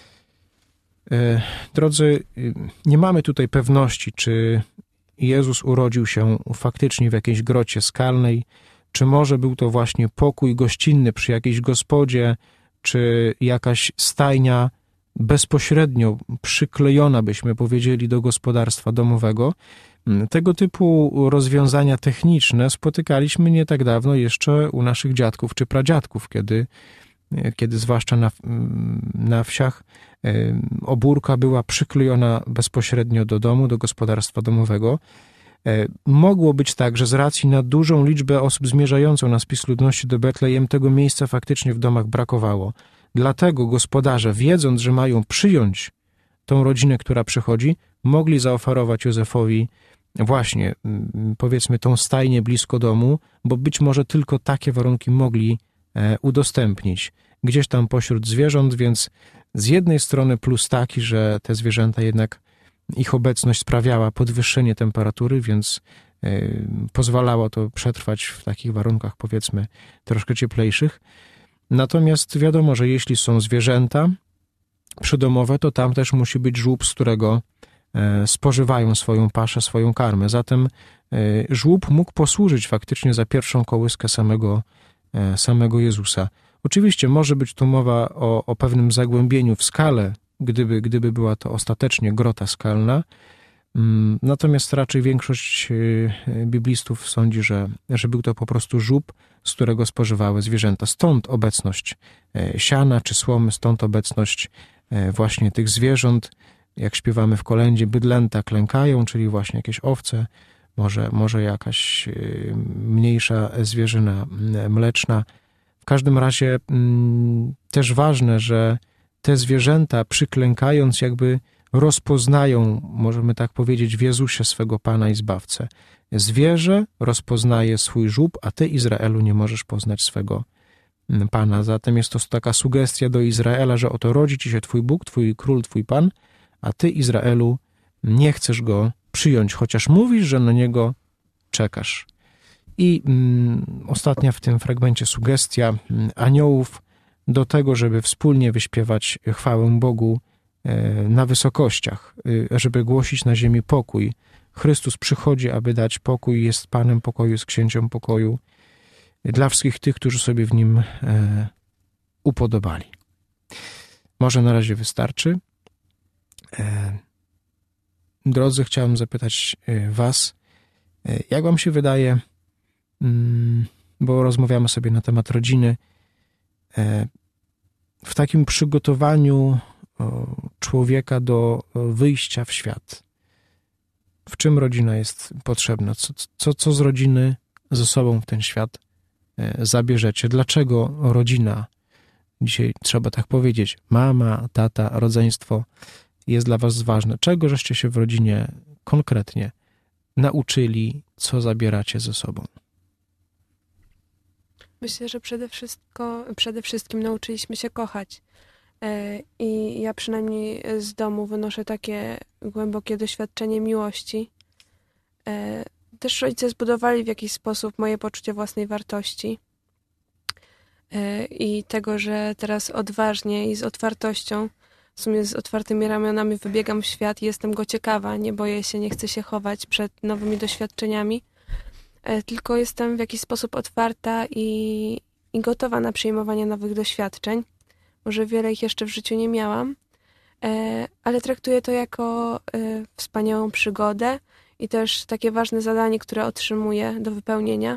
Drodzy, nie mamy tutaj pewności, czy Jezus urodził się faktycznie w jakiejś grocie skalnej, czy może był to właśnie pokój gościnny przy jakiejś gospodzie, czy jakaś stajnia bezpośrednio przyklejona, byśmy powiedzieli, do gospodarstwa domowego. Tego typu rozwiązania techniczne spotykaliśmy nie tak dawno jeszcze u naszych dziadków czy pradziadków, kiedy zwłaszcza na wsiach obórka była przyklejona bezpośrednio do domu, do gospodarstwa domowego. Mogło być tak, że z racji na dużą liczbę osób zmierzającą na spis ludności do Betlejem tego miejsca faktycznie w domach brakowało. Dlatego gospodarze, wiedząc, że mają przyjąć tą rodzinę, która przychodzi, mogli zaoferować Józefowi właśnie, powiedzmy, tą stajnię blisko domu, bo być może tylko takie warunki mogli udostępnić gdzieś tam pośród zwierząt, więc z jednej strony plus taki, że te zwierzęta jednak, ich obecność sprawiała podwyższenie temperatury, więc pozwalało to przetrwać w takich warunkach, powiedzmy, troszkę cieplejszych. Natomiast wiadomo, że jeśli są zwierzęta przydomowe, to tam też musi być żłób, z którego spożywają swoją paszę, swoją karmę. Zatem żłób mógł posłużyć faktycznie za pierwszą kołyskę samego Jezusa. Oczywiście może być tu mowa o pewnym zagłębieniu w skalę, gdyby była to ostatecznie grota skalna, natomiast raczej większość biblistów sądzi, że był to po prostu żłób, z którego spożywały zwierzęta. Stąd obecność siana czy słomy, stąd obecność właśnie tych zwierząt. Jak śpiewamy w kolędzie, bydlęta klękają, czyli właśnie jakieś owce, może jakaś mniejsza zwierzyna mleczna. W każdym razie też ważne, że te zwierzęta przyklękając jakby rozpoznają, możemy tak powiedzieć, w Jezusie swego Pana i Zbawcę. Zwierzę rozpoznaje swój żłób, a ty, Izraelu, nie możesz poznać swego Pana. Zatem jest to taka sugestia do Izraela, że oto rodzi ci się twój Bóg, twój król, twój Pan, a ty, Izraelu, nie chcesz go przyjąć, chociaż mówisz, że na niego czekasz. I ostatnia w tym fragmencie sugestia aniołów do tego, żeby wspólnie wyśpiewać chwałę Bogu na wysokościach, żeby głosić na ziemi pokój. Chrystus przychodzi, aby dać pokój, jest Panem pokoju, jest Księciem pokoju dla wszystkich tych, którzy sobie w nim upodobali. Może na razie wystarczy. Drodzy, chciałem zapytać was, jak wam się wydaje, bo rozmawiamy sobie na temat rodziny, w takim przygotowaniu człowieka do wyjścia w świat. W czym rodzina jest potrzebna? Co z rodziny ze sobą w ten świat zabierzecie? Dlaczego rodzina, dzisiaj trzeba tak powiedzieć, mama, tata, rodzeństwo jest dla was ważne? Czego żeście się w rodzinie konkretnie nauczyli, co zabieracie ze sobą? Myślę, że przede wszystkim nauczyliśmy się kochać. I ja przynajmniej z domu wynoszę takie głębokie doświadczenie miłości. Też rodzice zbudowali w jakiś sposób moje poczucie własnej wartości i tego, że teraz odważnie i z otwartością, w sumie z otwartymi ramionami wybiegam w świat i jestem go ciekawa, nie boję się, nie chcę się chować przed nowymi doświadczeniami. tylko jestem w jakiś sposób otwarta i gotowa na przyjmowanie nowych doświadczeń. Może wiele ich jeszcze w życiu nie miałam, ale traktuję to jako wspaniałą przygodę i też takie ważne zadanie, które otrzymuję do wypełnienia.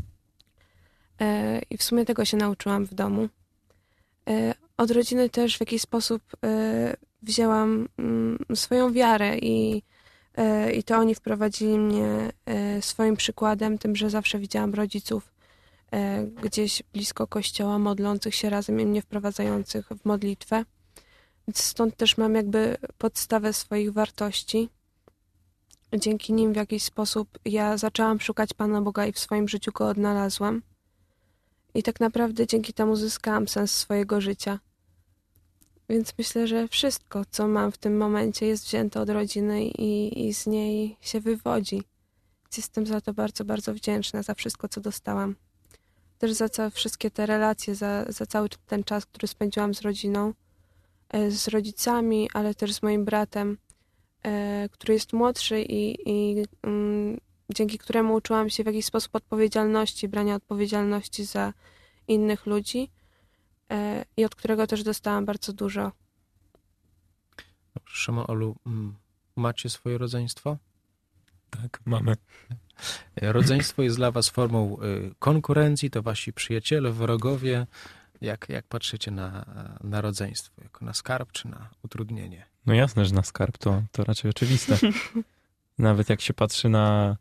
I w sumie tego się nauczyłam w domu. Od rodziny też w jakiś sposób wzięłam swoją wiarę i to oni wprowadzili mnie swoim przykładem, tym, że zawsze widziałam rodziców gdzieś blisko kościoła, modlących się razem i mnie wprowadzających w modlitwę. Więc stąd też mam jakby podstawę swoich wartości. Dzięki nim w jakiś sposób ja zaczęłam szukać Pana Boga i w swoim życiu go odnalazłam. I tak naprawdę dzięki temu zyskałam sens swojego życia. Więc myślę, że wszystko, co mam w tym momencie, jest wzięte od rodziny i z niej się wywodzi. Więc jestem za to bardzo, bardzo wdzięczna, za wszystko, co dostałam. Też za wszystkie te relacje, za cały ten czas, który spędziłam z rodziną, z rodzicami, ale też z moim bratem, który jest młodszy i dzięki któremu uczyłam się w jakiś sposób odpowiedzialności, brania odpowiedzialności za innych ludzi i od którego też dostałam bardzo dużo. Szymon, Olu, macie swoje rodzeństwo? Tak, mamy. Rodzeństwo jest dla was formą konkurencji, to wasi przyjaciele, wrogowie. Jak patrzycie na rodzeństwo? Jako na skarb czy na utrudnienie? No jasne, że na skarb to raczej oczywiste. Nawet jak się patrzy na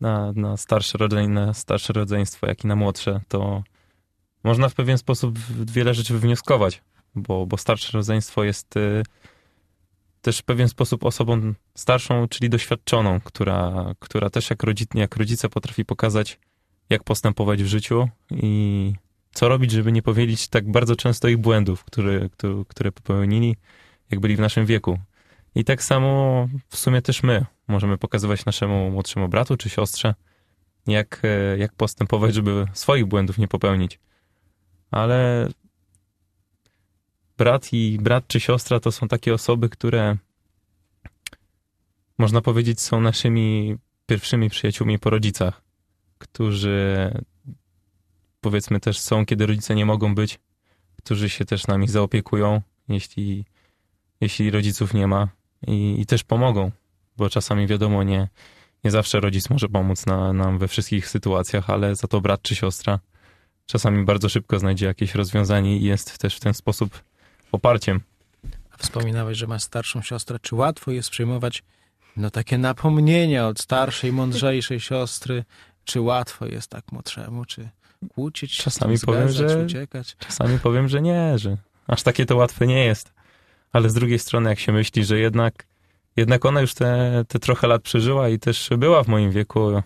starsze rodzeństwo, jak i na młodsze, to można w pewien sposób wiele rzeczy wywnioskować, bo starsze rodzeństwo jest też w pewien sposób osobą starszą, czyli doświadczoną, która też jak rodzice potrafi pokazać, jak postępować w życiu i co robić, żeby nie powielić tak bardzo często ich błędów, które popełnili, jak byli w naszym wieku. I tak samo w sumie też my możemy pokazywać naszemu młodszemu bratu czy siostrze, jak postępować, żeby swoich błędów nie popełnić. Ale brat czy siostra to są takie osoby, które można powiedzieć są naszymi pierwszymi przyjaciółmi po rodzicach, którzy powiedzmy też są, kiedy rodzice nie mogą być, którzy się też nami zaopiekują, jeśli rodziców nie ma i też pomogą, bo czasami wiadomo, nie zawsze rodzic może pomóc nam we wszystkich sytuacjach, ale za to brat czy siostra czasami bardzo szybko znajdzie jakieś rozwiązanie i jest też w ten sposób oparciem. A wspominałeś, że masz starszą siostrę. Czy łatwo jest przyjmować takie napomnienia od starszej, mądrzejszej siostry? Czy łatwo jest tak młodszemu? Czy kłócić, czasami uciekać? Czasami powiem, że nie, że aż takie to łatwe nie jest. Ale z drugiej strony, jak się myśli, że jednak ona już te trochę lat przeżyła i też była w moim wieku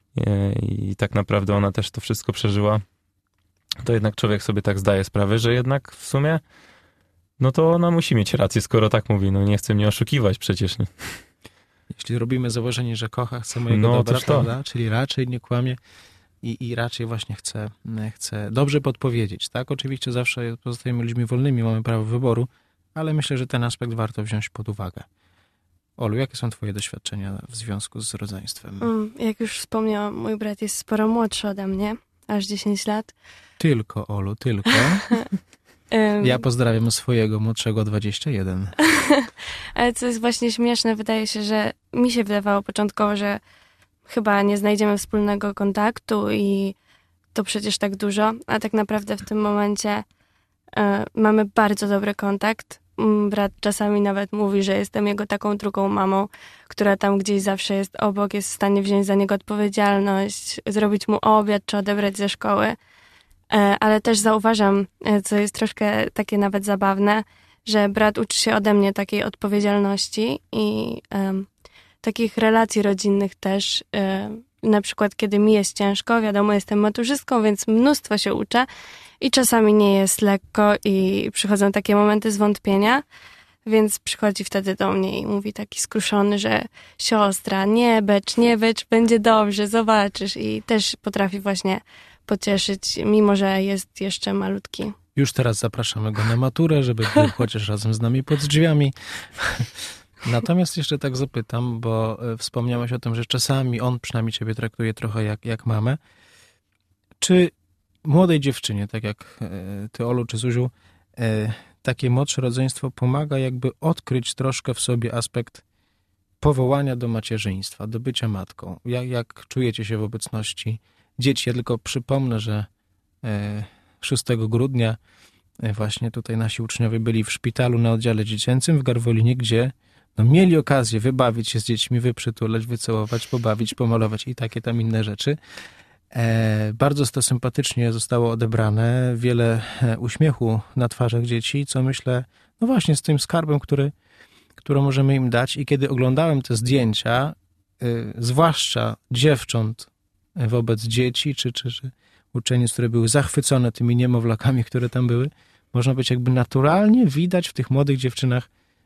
i tak naprawdę ona też to wszystko przeżyła, to jednak człowiek sobie tak zdaje sprawę, że jednak w sumie no to ona musi mieć rację, skoro tak mówi. No nie chce mnie oszukiwać przecież. Nie? Jeśli robimy założenie, że kocha, chce mojego dobra, prawda? Czyli raczej nie kłamie i raczej właśnie chce dobrze podpowiedzieć. Tak, oczywiście zawsze pozostajemy ludźmi wolnymi, mamy prawo wyboru, ale myślę, że ten aspekt warto wziąć pod uwagę. Olu, jakie są twoje doświadczenia w związku z rodzeństwem? Jak już wspomniałam, mój brat jest sporo młodszy ode mnie, aż 10 lat. Tylko, Olu, tylko. Ja pozdrawiam swojego młodszego 21. Ale co jest właśnie śmieszne, wydaje się, że mi się wydawało początkowo, że chyba nie znajdziemy wspólnego kontaktu i to przecież tak dużo, a tak naprawdę w tym momencie mamy bardzo dobry kontakt. Brat czasami nawet mówi, że jestem jego taką drugą mamą, która tam gdzieś zawsze jest obok, jest w stanie wziąć za niego odpowiedzialność, zrobić mu obiad czy odebrać ze szkoły. Ale też zauważam, co jest troszkę takie nawet zabawne, że brat uczy się ode mnie takiej odpowiedzialności i takich relacji rodzinnych też. Na przykład, kiedy mi jest ciężko, wiadomo, jestem maturzystką, więc mnóstwo się uczę i czasami nie jest lekko i przychodzą takie momenty zwątpienia, więc przychodzi wtedy do mnie i mówi taki skruszony, że siostra, nie becz, będzie dobrze, zobaczysz. I też potrafi właśnie pocieszyć, mimo że jest jeszcze malutki. Już teraz zapraszamy go na maturę, żeby był chociaż razem z nami pod drzwiami. Natomiast jeszcze tak zapytam, bo wspomniałeś o tym, że czasami on przynajmniej ciebie traktuje trochę jak mamę. Czy młodej dziewczynie, tak jak ty, Olu, czy Zuziu, takie młodsze rodzeństwo pomaga jakby odkryć troszkę w sobie aspekt powołania do macierzyństwa, do bycia matką? Jak czujecie się w obecności dzieci? Ja tylko przypomnę, że 6 grudnia właśnie tutaj nasi uczniowie byli w szpitalu na oddziale dziecięcym w Garwolinie, gdzie mieli okazję wybawić się z dziećmi, wyprzytulać, wycałować, pobawić, pomalować i takie tam inne rzeczy. Bardzo to sympatycznie zostało odebrane, wiele uśmiechu na twarzach dzieci, co myślę, no właśnie z tym skarbem, który możemy im dać. I kiedy oglądałem te zdjęcia, zwłaszcza dziewcząt wobec dzieci, czy uczennic, które były zachwycone tymi niemowlakami, które tam były, można być jakby naturalnie widać w tych młodych dziewczynach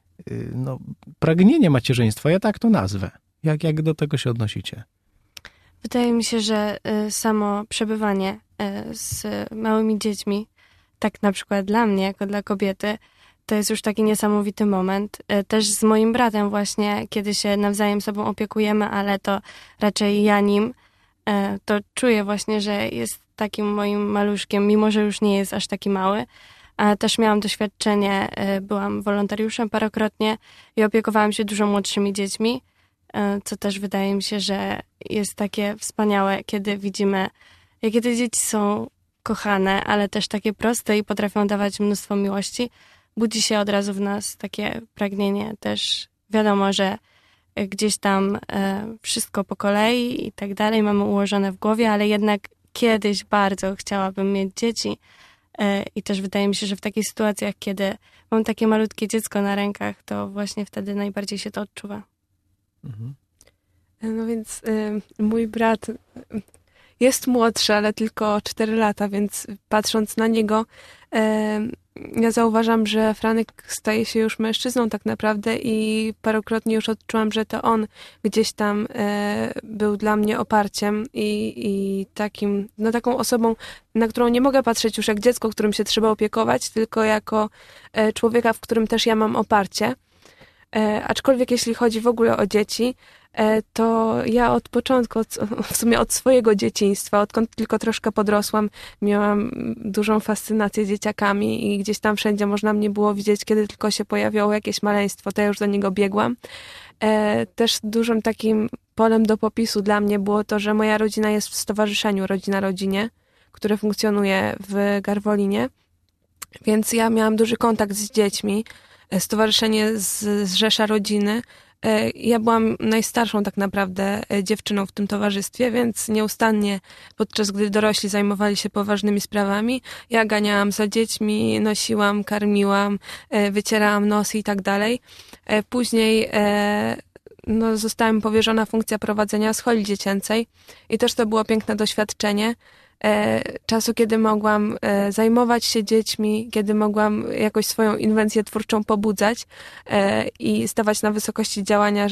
pragnienie macierzyństwa. Ja tak to nazwę. Jak do tego się odnosicie? Wydaje mi się, że samo przebywanie z małymi dziećmi, tak na przykład dla mnie, jako dla kobiety, to jest już taki niesamowity moment. Też z moim bratem właśnie, kiedy się nawzajem sobą opiekujemy, ale to raczej ja nim, to czuję właśnie, że jest takim moim maluszkiem, mimo że już nie jest aż taki mały. A też miałam doświadczenie, byłam wolontariuszem parokrotnie i opiekowałam się dużo młodszymi dziećmi, co też wydaje mi się, że jest takie wspaniałe, kiedy widzimy, jakie te dzieci są kochane, ale też takie proste i potrafią dawać mnóstwo miłości. Budzi się od razu w nas takie pragnienie też. Wiadomo, że gdzieś tam wszystko po kolei i tak dalej mamy ułożone w głowie, ale jednak kiedyś bardzo chciałabym mieć dzieci. I też wydaje mi się, że w takich sytuacjach, kiedy mam takie malutkie dziecko na rękach, to właśnie wtedy najbardziej się to odczuwa. Mhm. No więc mój brat jest młodszy, ale tylko 4 lata, więc patrząc na niego, ja zauważam, że Franek staje się już mężczyzną tak naprawdę i parokrotnie już odczułam, że to on gdzieś tam był dla mnie oparciem i taką osobą, na którą nie mogę patrzeć już jak dziecko, którym się trzeba opiekować, tylko jako człowieka, w którym też ja mam oparcie. Aczkolwiek jeśli chodzi w ogóle o dzieci, to ja od początku, w sumie od swojego dzieciństwa, odkąd tylko troszkę podrosłam, miałam dużą fascynację dzieciakami i gdzieś tam wszędzie można mnie było widzieć, kiedy tylko się pojawiało jakieś maleństwo, to ja już do niego biegłam. Też dużym takim polem do popisu dla mnie było to, że moja rodzina jest w stowarzyszeniu Rodzina Rodzinie, które funkcjonuje w Garwolinie, więc ja miałam duży kontakt z dziećmi. Stowarzyszenie zrzesza rodziny. Ja byłam najstarszą tak naprawdę dziewczyną w tym towarzystwie, więc nieustannie podczas gdy dorośli zajmowali się poważnymi sprawami, ja ganiałam za dziećmi, nosiłam, karmiłam, wycierałam nos i tak dalej. Później została mi powierzona funkcja prowadzenia scholi dziecięcej i też to było piękne doświadczenie. Czasu, kiedy mogłam zajmować się dziećmi, kiedy mogłam jakoś swoją inwencję twórczą pobudzać i stawać na wysokości działania,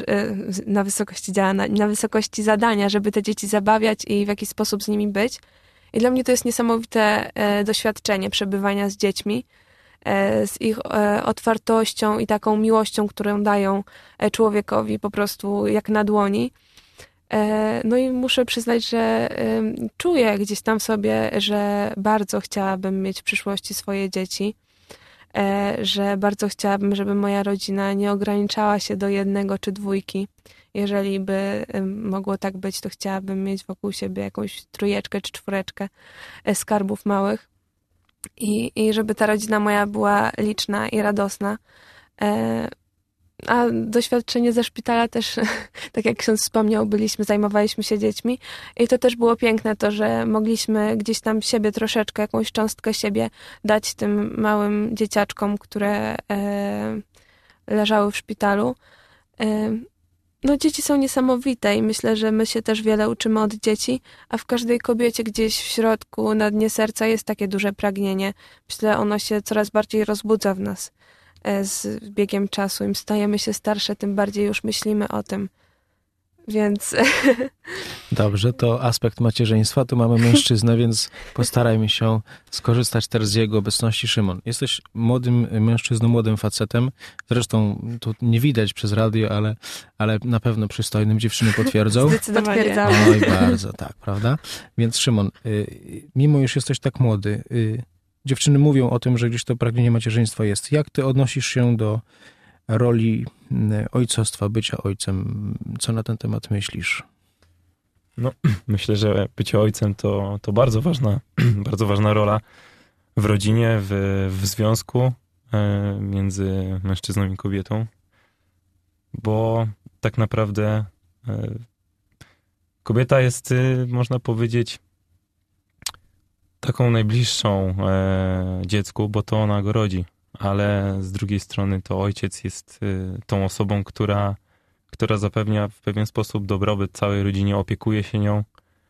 na wysokości zadania, żeby te dzieci zabawiać i w jakiś sposób z nimi być. I dla mnie to jest niesamowite doświadczenie przebywania z dziećmi, z ich otwartością i taką miłością, którą dają człowiekowi po prostu jak na dłoni. No i muszę przyznać, że czuję gdzieś tam w sobie, że bardzo chciałabym mieć w przyszłości swoje dzieci, że bardzo chciałabym, żeby moja rodzina nie ograniczała się do 1 czy 2. Jeżeli by mogło tak być, to chciałabym mieć wokół siebie jakąś 3 czy 4 skarbów małych i żeby ta rodzina moja była liczna i radosna. A doświadczenie ze szpitala też, tak jak ksiądz wspomniał, zajmowaliśmy się dziećmi i to też było piękne, to, że mogliśmy gdzieś tam siebie troszeczkę, jakąś cząstkę siebie dać tym małym dzieciaczkom, które leżały w szpitalu. No dzieci są niesamowite i myślę, że my się też wiele uczymy od dzieci, a w każdej kobiecie gdzieś w środku, na dnie serca jest takie duże pragnienie. Myślę, ono się coraz bardziej rozbudza w nas z biegiem czasu. Im stajemy się starsze, tym bardziej już myślimy o tym, Więc Dobrze, to aspekt macierzyństwa. Tu mamy mężczyznę, więc postarajmy się skorzystać teraz z jego obecności. Szymon, jesteś młodym mężczyzną, młodym facetem. Zresztą tu nie widać przez radio, ale na pewno przystojnym, dziewczyny potwierdzą. zdecydowanie. Potwierdzamy. Oj, bardzo, tak, prawda? Więc Szymon, mimo iż jesteś tak młody, dziewczyny mówią o tym, że gdzieś to pragnienie macierzyństwa jest. Jak ty odnosisz się do roli ojcostwa, bycia ojcem? Co na ten temat myślisz? No, myślę, że bycie ojcem to bardzo ważna rola w rodzinie, w związku między mężczyzną i kobietą, bo tak naprawdę kobieta jest, można powiedzieć, taką najbliższą dziecku, bo to ona go rodzi, ale z drugiej strony to ojciec jest tą osobą, która zapewnia w pewien sposób dobrobyt całej rodzinie, opiekuje się nią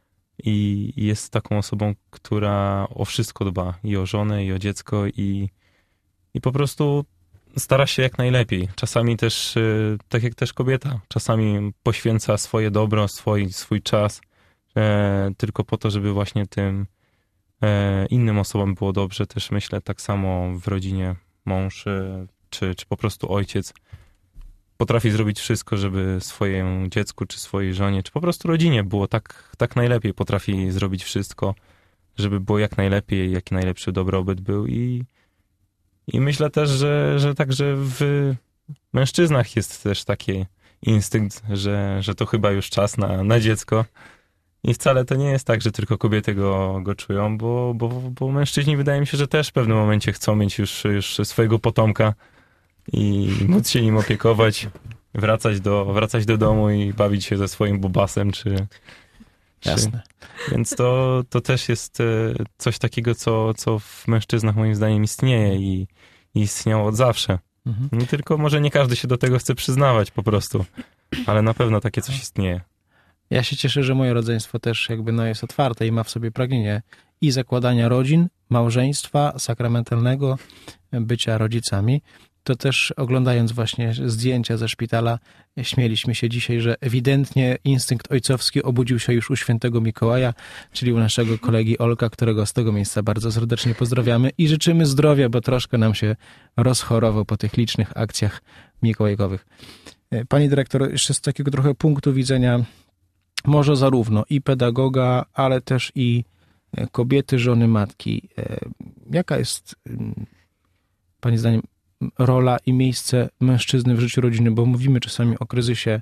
i jest taką osobą, która o wszystko dba, i o żonę, i o dziecko, i po prostu stara się jak najlepiej. Czasami też, tak jak też kobieta, czasami poświęca swoje dobro, swój czas tylko po to, żeby właśnie tym innym osobom było dobrze. Też myślę tak samo w rodzinie mąż czy po prostu ojciec potrafi zrobić wszystko, żeby swojemu dziecku, czy swojej żonie, czy po prostu rodzinie było tak najlepiej. Potrafi zrobić wszystko, żeby było jak najlepiej, jaki najlepszy dobrobyt był. I myślę też, że także w mężczyznach jest też taki instynkt, że to chyba już czas na dziecko. I wcale to nie jest tak, że tylko kobiety go czują, bo mężczyźni, wydaje mi się, że też w pewnym momencie chcą mieć już swojego potomka i móc się nim opiekować, wracać do domu i bawić się ze swoim bubasem, Jasne. Więc to też jest coś takiego, co w mężczyznach moim zdaniem istnieje i istniało od zawsze. Mhm. No, tylko może nie każdy się do tego chce przyznawać po prostu, ale na pewno takie coś istnieje. Ja się cieszę, że moje rodzeństwo też jakby jest otwarte i ma w sobie pragnienie i zakładania rodzin, małżeństwa, sakramentalnego bycia rodzicami. To też oglądając właśnie zdjęcia ze szpitala, śmieliśmy się dzisiaj, że ewidentnie instynkt ojcowski obudził się już u świętego Mikołaja, czyli u naszego kolegi Olka, którego z tego miejsca bardzo serdecznie pozdrawiamy i życzymy zdrowia, bo troszkę nam się rozchorował po tych licznych akcjach mikołajkowych. Pani dyrektor, jeszcze z takiego trochę punktu widzenia może zarówno i pedagoga, ale też i kobiety, żony, matki. Jaka jest pani zdaniem rola i miejsce mężczyzny w życiu rodziny? Bo mówimy czasami o kryzysie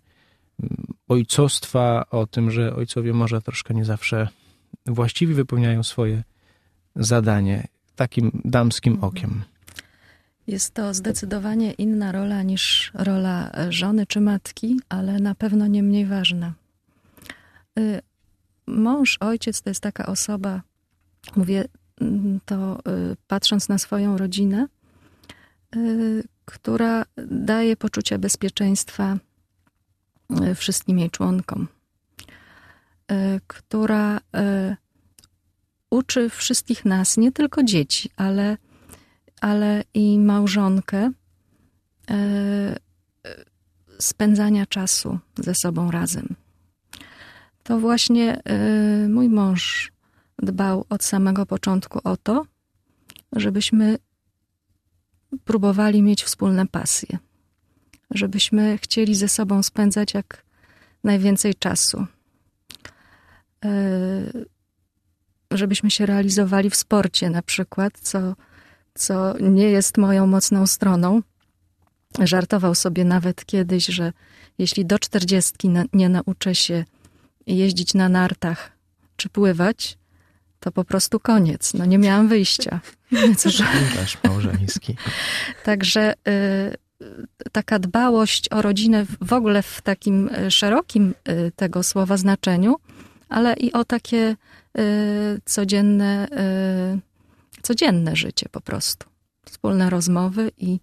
ojcostwa, o tym, że ojcowie może troszkę nie zawsze właściwie wypełniają swoje zadanie takim damskim okiem. Jest to zdecydowanie inna rola niż rola żony czy matki, ale na pewno nie mniej ważna. Mąż, ojciec to jest taka osoba, mówię to patrząc na swoją rodzinę, która daje poczucie bezpieczeństwa wszystkim jej członkom, która uczy wszystkich nas, nie tylko dzieci, ale i małżonkę spędzania czasu ze sobą razem. To właśnie mój mąż dbał od samego początku o to, żebyśmy próbowali mieć wspólne pasje, żebyśmy chcieli ze sobą spędzać jak najwięcej czasu, żebyśmy się realizowali w sporcie na przykład, co nie jest moją mocną stroną. Żartował sobie nawet kiedyś, że jeśli do 40 nie nauczę się jeździć na nartach czy pływać, to po prostu koniec. No nie miałam wyjścia. Też małżeński. Także taka dbałość o rodzinę w ogóle w takim szerokim tego słowa znaczeniu, ale i o takie codzienne życie po prostu. Wspólne rozmowy i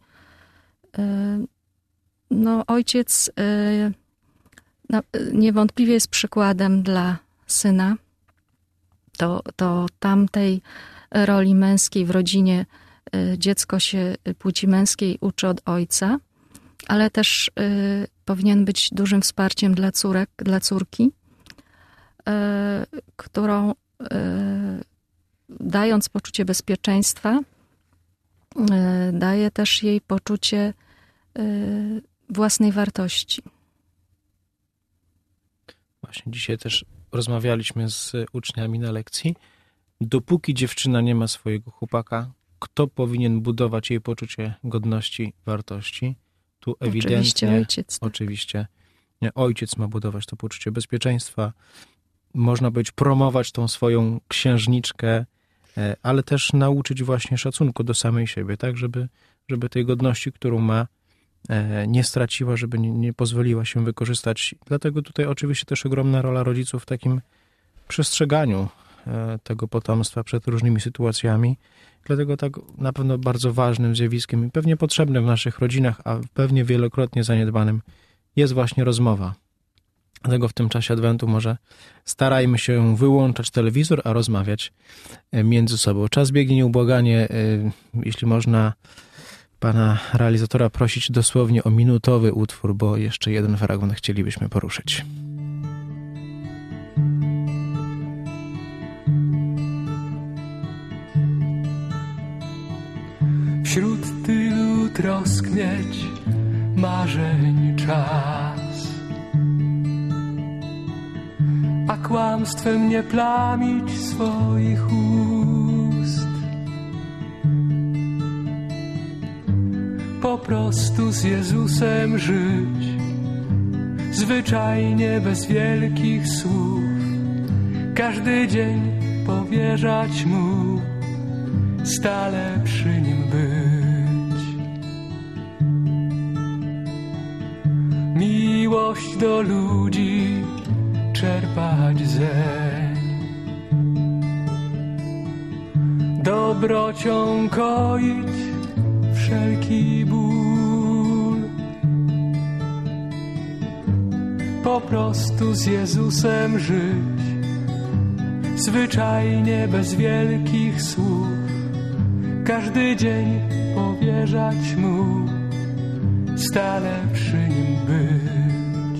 no ojciec niewątpliwie jest przykładem dla syna. To tamtej roli męskiej w rodzinie dziecko się płci męskiej uczy od ojca, ale też powinien być dużym wsparciem dla córek, dla córki, którą dając poczucie bezpieczeństwa, daje też jej poczucie własnej wartości. Właśnie dzisiaj też rozmawialiśmy z uczniami na lekcji. Dopóki dziewczyna nie ma swojego chłopaka, kto powinien budować jej poczucie godności, wartości? Tu ewidentnie, oczywiście ojciec. Tak. Oczywiście ojciec ma budować to poczucie bezpieczeństwa. Można być promować tą swoją księżniczkę, ale też nauczyć właśnie szacunku do samej siebie, tak, żeby tej godności, którą ma, nie straciła, żeby nie pozwoliła się wykorzystać. Dlatego tutaj oczywiście też ogromna rola rodziców w takim przestrzeganiu tego potomstwa przed różnymi sytuacjami. Dlatego tak na pewno bardzo ważnym zjawiskiem i pewnie potrzebnym w naszych rodzinach, a pewnie wielokrotnie zaniedbanym jest właśnie rozmowa. Dlatego w tym czasie Adwentu może starajmy się wyłączać telewizor, a rozmawiać między sobą. Czas biegnie nieubłaganie. Jeśli można pana realizatora prosić dosłownie o minutowy utwór, bo jeszcze jeden fragment chcielibyśmy poruszyć. Wśród tylu trosk mieć marzeń czas, a kłamstwem nie plamić swoich ust. Po prostu z Jezusem żyć, zwyczajnie bez wielkich słów. Każdy dzień powierzać Mu, stale przy Nim być. Miłość do ludzi czerpać zeń, dobrocią koić wszelki ból. Po prostu z Jezusem żyć, zwyczajnie bez wielkich słów. Każdy dzień powierzać Mu, stale przy Nim być.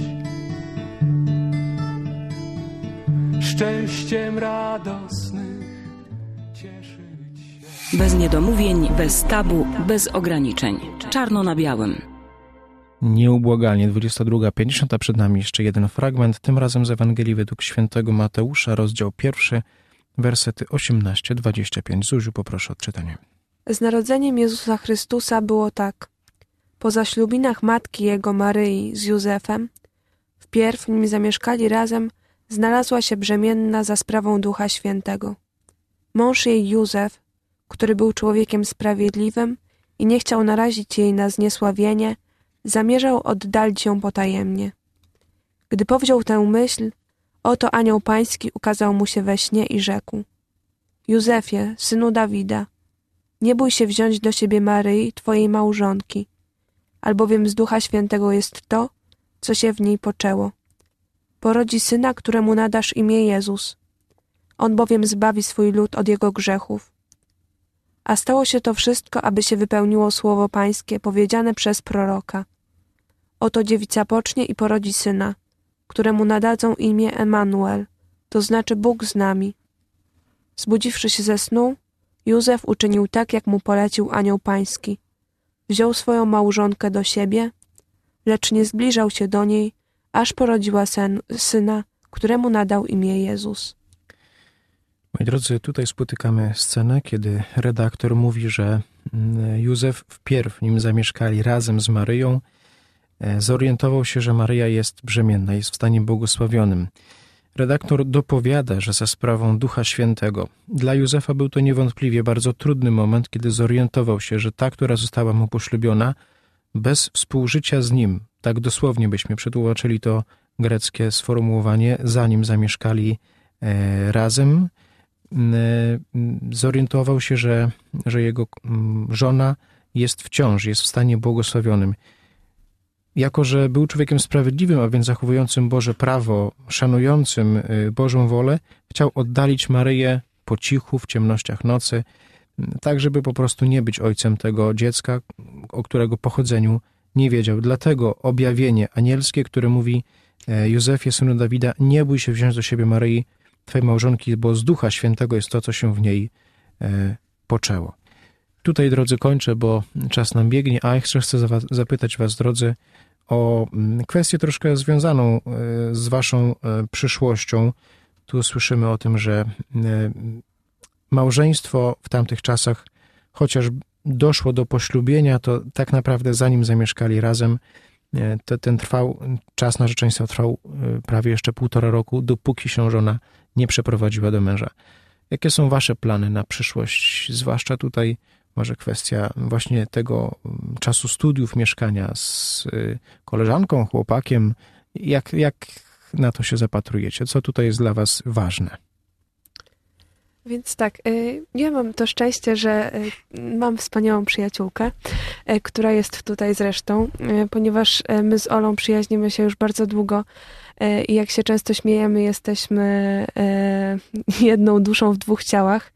Szczęściem radosnych cieszyć się. Bez niedomówień, bez tabu, bez ograniczeń. Czarno na białym. Nieubłaganie, 22:50, a przed nami jeszcze jeden fragment, tym razem z Ewangelii według świętego Mateusza, rozdział 1, wersety 18-25. Zuziu, poproszę o odczytanie. Z narodzeniem Jezusa Chrystusa było tak. Po zaślubinach matki Jego Maryi z Józefem, wpierw nim zamieszkali razem, znalazła się brzemienna za sprawą Ducha Świętego. Mąż jej Józef, który był człowiekiem sprawiedliwym i nie chciał narazić jej na zniesławienie, zamierzał oddalić ją potajemnie. Gdy powziął tę myśl, oto anioł pański ukazał mu się we śnie i rzekł: Józefie, synu Dawida, nie bój się wziąć do siebie Maryi, twojej małżonki, albowiem z Ducha Świętego jest to, co się w niej poczęło. Porodzi syna, któremu nadasz imię Jezus. On bowiem zbawi swój lud od jego grzechów. A stało się to wszystko, aby się wypełniło słowo pańskie powiedziane przez proroka. Oto dziewica pocznie i porodzi syna, któremu nadadzą imię Emanuel, to znaczy Bóg z nami. Zbudziwszy się ze snu, Józef uczynił tak, jak mu polecił anioł pański. Wziął swoją małżonkę do siebie, lecz nie zbliżał się do niej, aż porodziła syna, któremu nadał imię Jezus. Moi drodzy, tutaj spotykamy scenę, kiedy redaktor mówi, że Józef wpierw, nim zamieszkali razem z Maryją, zorientował się, że Maryja jest brzemienna, jest w stanie błogosławionym. Redaktor dopowiada, że za sprawą Ducha Świętego. Dla Józefa był to niewątpliwie bardzo trudny moment, kiedy zorientował się, że ta, która została mu poślubiona, bez współżycia z nim, tak dosłownie byśmy przetłumaczyli to greckie sformułowanie, zanim zamieszkali razem, zorientował się, że jego żona jest w ciąży, jest w stanie błogosławionym. Jako że był człowiekiem sprawiedliwym, a więc zachowującym Boże prawo, szanującym Bożą wolę, chciał oddalić Maryję po cichu, w ciemnościach nocy, tak żeby po prostu nie być ojcem tego dziecka, o którego pochodzeniu nie wiedział. Dlatego objawienie anielskie, które mówi: Józefie, synu Dawida, nie bój się wziąć do siebie Maryi, twojej małżonki, bo z Ducha Świętego jest to, co się w niej poczęło. Tutaj, drodzy, kończę, bo czas nam biegnie, a jeszcze chcę zapytać was, drodzy, o kwestię troszkę związaną z waszą przyszłością. Tu słyszymy o tym, że małżeństwo w tamtych czasach, chociaż doszło do poślubienia, to tak naprawdę zanim zamieszkali razem, ten czas narzeczeństwa trwał prawie jeszcze 1,5 roku, dopóki się żona nie przeprowadziła do męża. Jakie są wasze plany na przyszłość, zwłaszcza tutaj może kwestia właśnie tego czasu studiów, mieszkania z koleżanką, chłopakiem? Jak na to się zapatrujecie? Co tutaj jest dla was ważne? Więc tak, ja mam to szczęście, że mam wspaniałą przyjaciółkę, która jest tutaj zresztą, ponieważ my z Olą przyjaźnimy się już bardzo długo i jak się często śmiejemy, jesteśmy jedną duszą w 2 ciałach.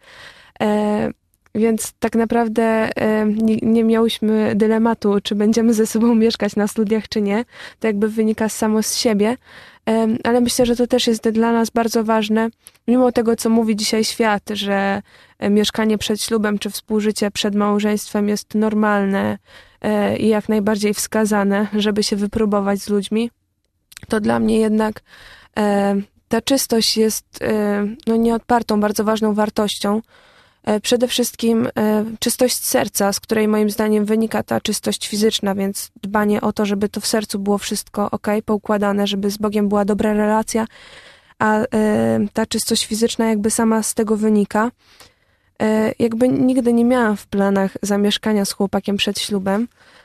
Więc tak naprawdę nie miałyśmy dylematu, czy będziemy ze sobą mieszkać na studiach, czy nie. To jakby wynika samo z siebie. Ale myślę, że to też jest dla nas bardzo ważne, mimo tego, co mówi dzisiaj świat, że mieszkanie przed ślubem, czy współżycie przed małżeństwem jest normalne i jak najbardziej wskazane, żeby się wypróbować z ludźmi. To dla mnie jednak ta czystość jest nieodpartą, bardzo ważną wartością. Przede wszystkim czystość serca, z której moim zdaniem wynika ta czystość fizyczna, więc dbanie o to, żeby to w sercu było wszystko poukładane, żeby z Bogiem była dobra relacja, a ta czystość fizyczna jakby sama z tego wynika. Jakby nigdy nie miałam w planach zamieszkania z chłopakiem przed ślubem.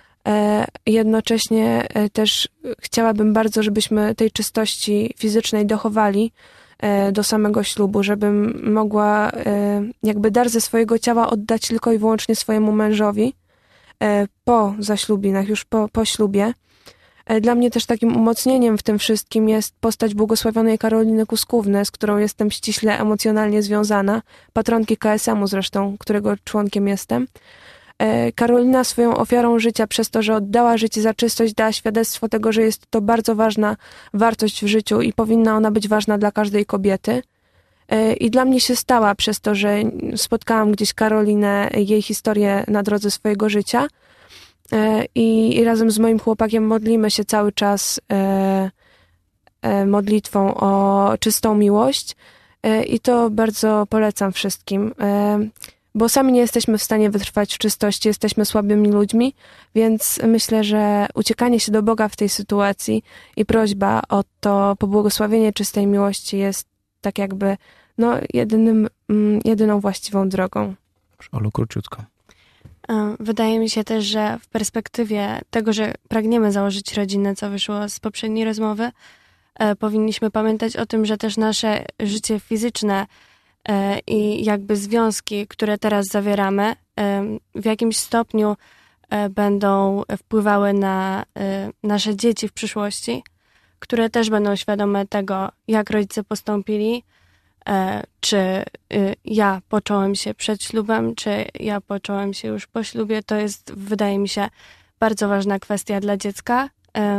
Jednocześnie też chciałabym bardzo, żebyśmy tej czystości fizycznej dochowali do samego ślubu, żebym mogła jakby dar ze swojego ciała oddać tylko i wyłącznie swojemu mężowi po zaślubinach, już po ślubie. Dla mnie też takim umocnieniem w tym wszystkim jest postać błogosławionej Karoliny Kuskówny, z którą jestem ściśle emocjonalnie związana, patronki KSM-u zresztą, którego członkiem jestem. Karolina swoją ofiarą życia, przez to, że oddała życie za czystość, dała świadectwo tego, że jest to bardzo ważna wartość w życiu i powinna ona być ważna dla każdej kobiety. I dla mnie się stała przez to, że spotkałam gdzieś Karolinę, jej historię na drodze swojego życia i razem z moim chłopakiem modlimy się cały czas modlitwą o czystą miłość i to bardzo polecam wszystkim. Bo sami nie jesteśmy w stanie wytrwać w czystości, jesteśmy słabymi ludźmi, więc myślę, że uciekanie się do Boga w tej sytuacji i prośba o to pobłogosławienie czystej miłości jest tak jakby jedyną właściwą drogą. Olu, króciutko. Wydaje mi się też, że w perspektywie tego, że pragniemy założyć rodzinę, co wyszło z poprzedniej rozmowy, powinniśmy pamiętać o tym, że też nasze życie fizyczne i jakby związki, które teraz zawieramy, w jakimś stopniu będą wpływały na nasze dzieci w przyszłości, które też będą świadome tego, jak rodzice postąpili, czy ja począłem się przed ślubem, czy ja począłem się już po ślubie. To jest, wydaje mi się, bardzo ważna kwestia dla dziecka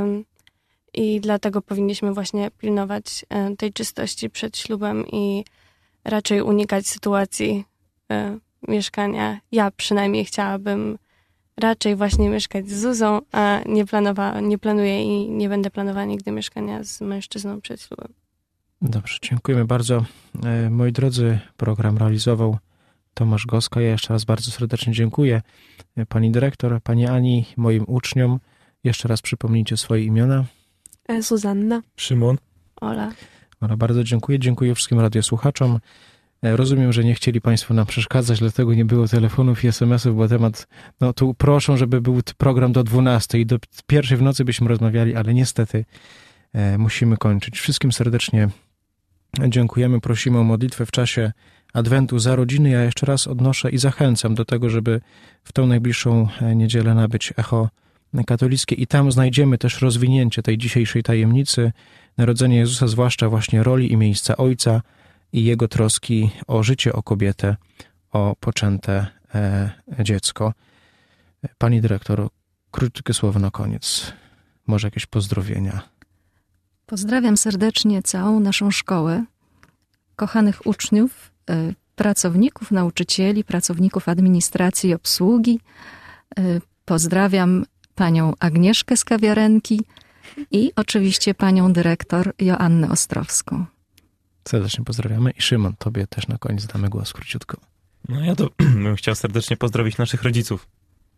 i dlatego powinniśmy właśnie pilnować tej czystości przed ślubem i raczej unikać sytuacji mieszkania. Ja przynajmniej chciałabym raczej właśnie mieszkać z Zuzą, a nie planuję i nie będę planowała nigdy mieszkania z mężczyzną przed ślubem. Dobrze, dziękujemy bardzo. Moi drodzy, program realizował Tomasz Goska. Ja jeszcze raz bardzo serdecznie dziękuję pani dyrektor, pani Ani, moim uczniom. Jeszcze raz przypomnijcie swoje imiona. Zuzanna. Szymon. Ola. Bardzo dziękuję. Dziękuję wszystkim radiosłuchaczom. Rozumiem, że nie chcieli państwo nam przeszkadzać, dlatego nie było telefonów i SMS-ów, bo temat, tu proszą, żeby był program do 12 i do 1 w nocy byśmy rozmawiali, ale niestety musimy kończyć. Wszystkim serdecznie dziękujemy, prosimy o modlitwę w czasie Adwentu za rodziny. Ja jeszcze raz odnoszę i zachęcam do tego, żeby w tą najbliższą niedzielę nabyć Echo Katolickie i tam znajdziemy też rozwinięcie tej dzisiejszej tajemnicy narodzenia Jezusa, zwłaszcza właśnie roli i miejsca Ojca i Jego troski o życie, o kobietę, o poczęte dziecko. Pani dyrektor, Krótkie słowo na koniec. Może jakieś pozdrowienia. Pozdrawiam serdecznie całą naszą szkołę, kochanych uczniów, pracowników, nauczycieli, pracowników administracji i obsługi. Pozdrawiam panią Agnieszkę z kawiarenki i oczywiście panią dyrektor Joannę Ostrowską. Serdecznie pozdrawiamy. I Szymon, tobie też na koniec damy głos króciutko. No ja to bym chciał serdecznie pozdrowić naszych rodziców,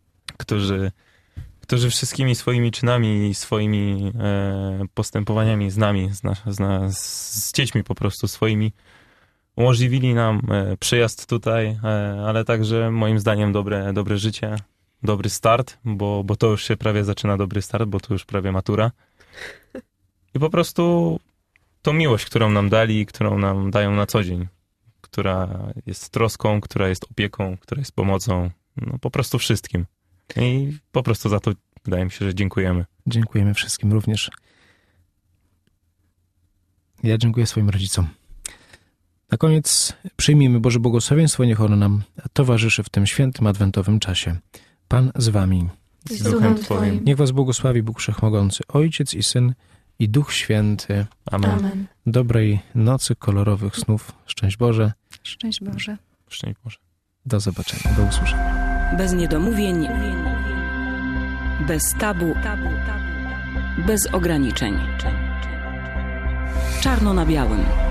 którzy wszystkimi swoimi czynami i swoimi postępowaniami z nami, z dziećmi po prostu swoimi, umożliwili nam przyjazd tutaj, ale także moim zdaniem dobre życie, dobry start, bo to już się prawie zaczyna dobry start, bo to już prawie matura. I po prostu tą miłość, którą nam dali, którą nam dają na co dzień, która jest troską, która jest opieką, która jest pomocą, no po prostu wszystkim. I po prostu za to wydaje mi się, że dziękujemy. Dziękujemy wszystkim również. Ja dziękuję swoim rodzicom. Na koniec przyjmijmy Boże błogosławieństwo, niech ono nam towarzyszy w tym świętym adwentowym czasie. Pan z wami. Z duchem Twoim. Niech was błogosławi Bóg Wszechmogący, Ojciec i Syn i Duch Święty. Amen. Amen. Dobrej nocy, kolorowych snów. Szczęść Boże. Szczęść Boże. Szczęść Boże. Do zobaczenia. Do usłyszenia. Bez niedomówień, bez tabu, bez ograniczeń. Czarno na białym.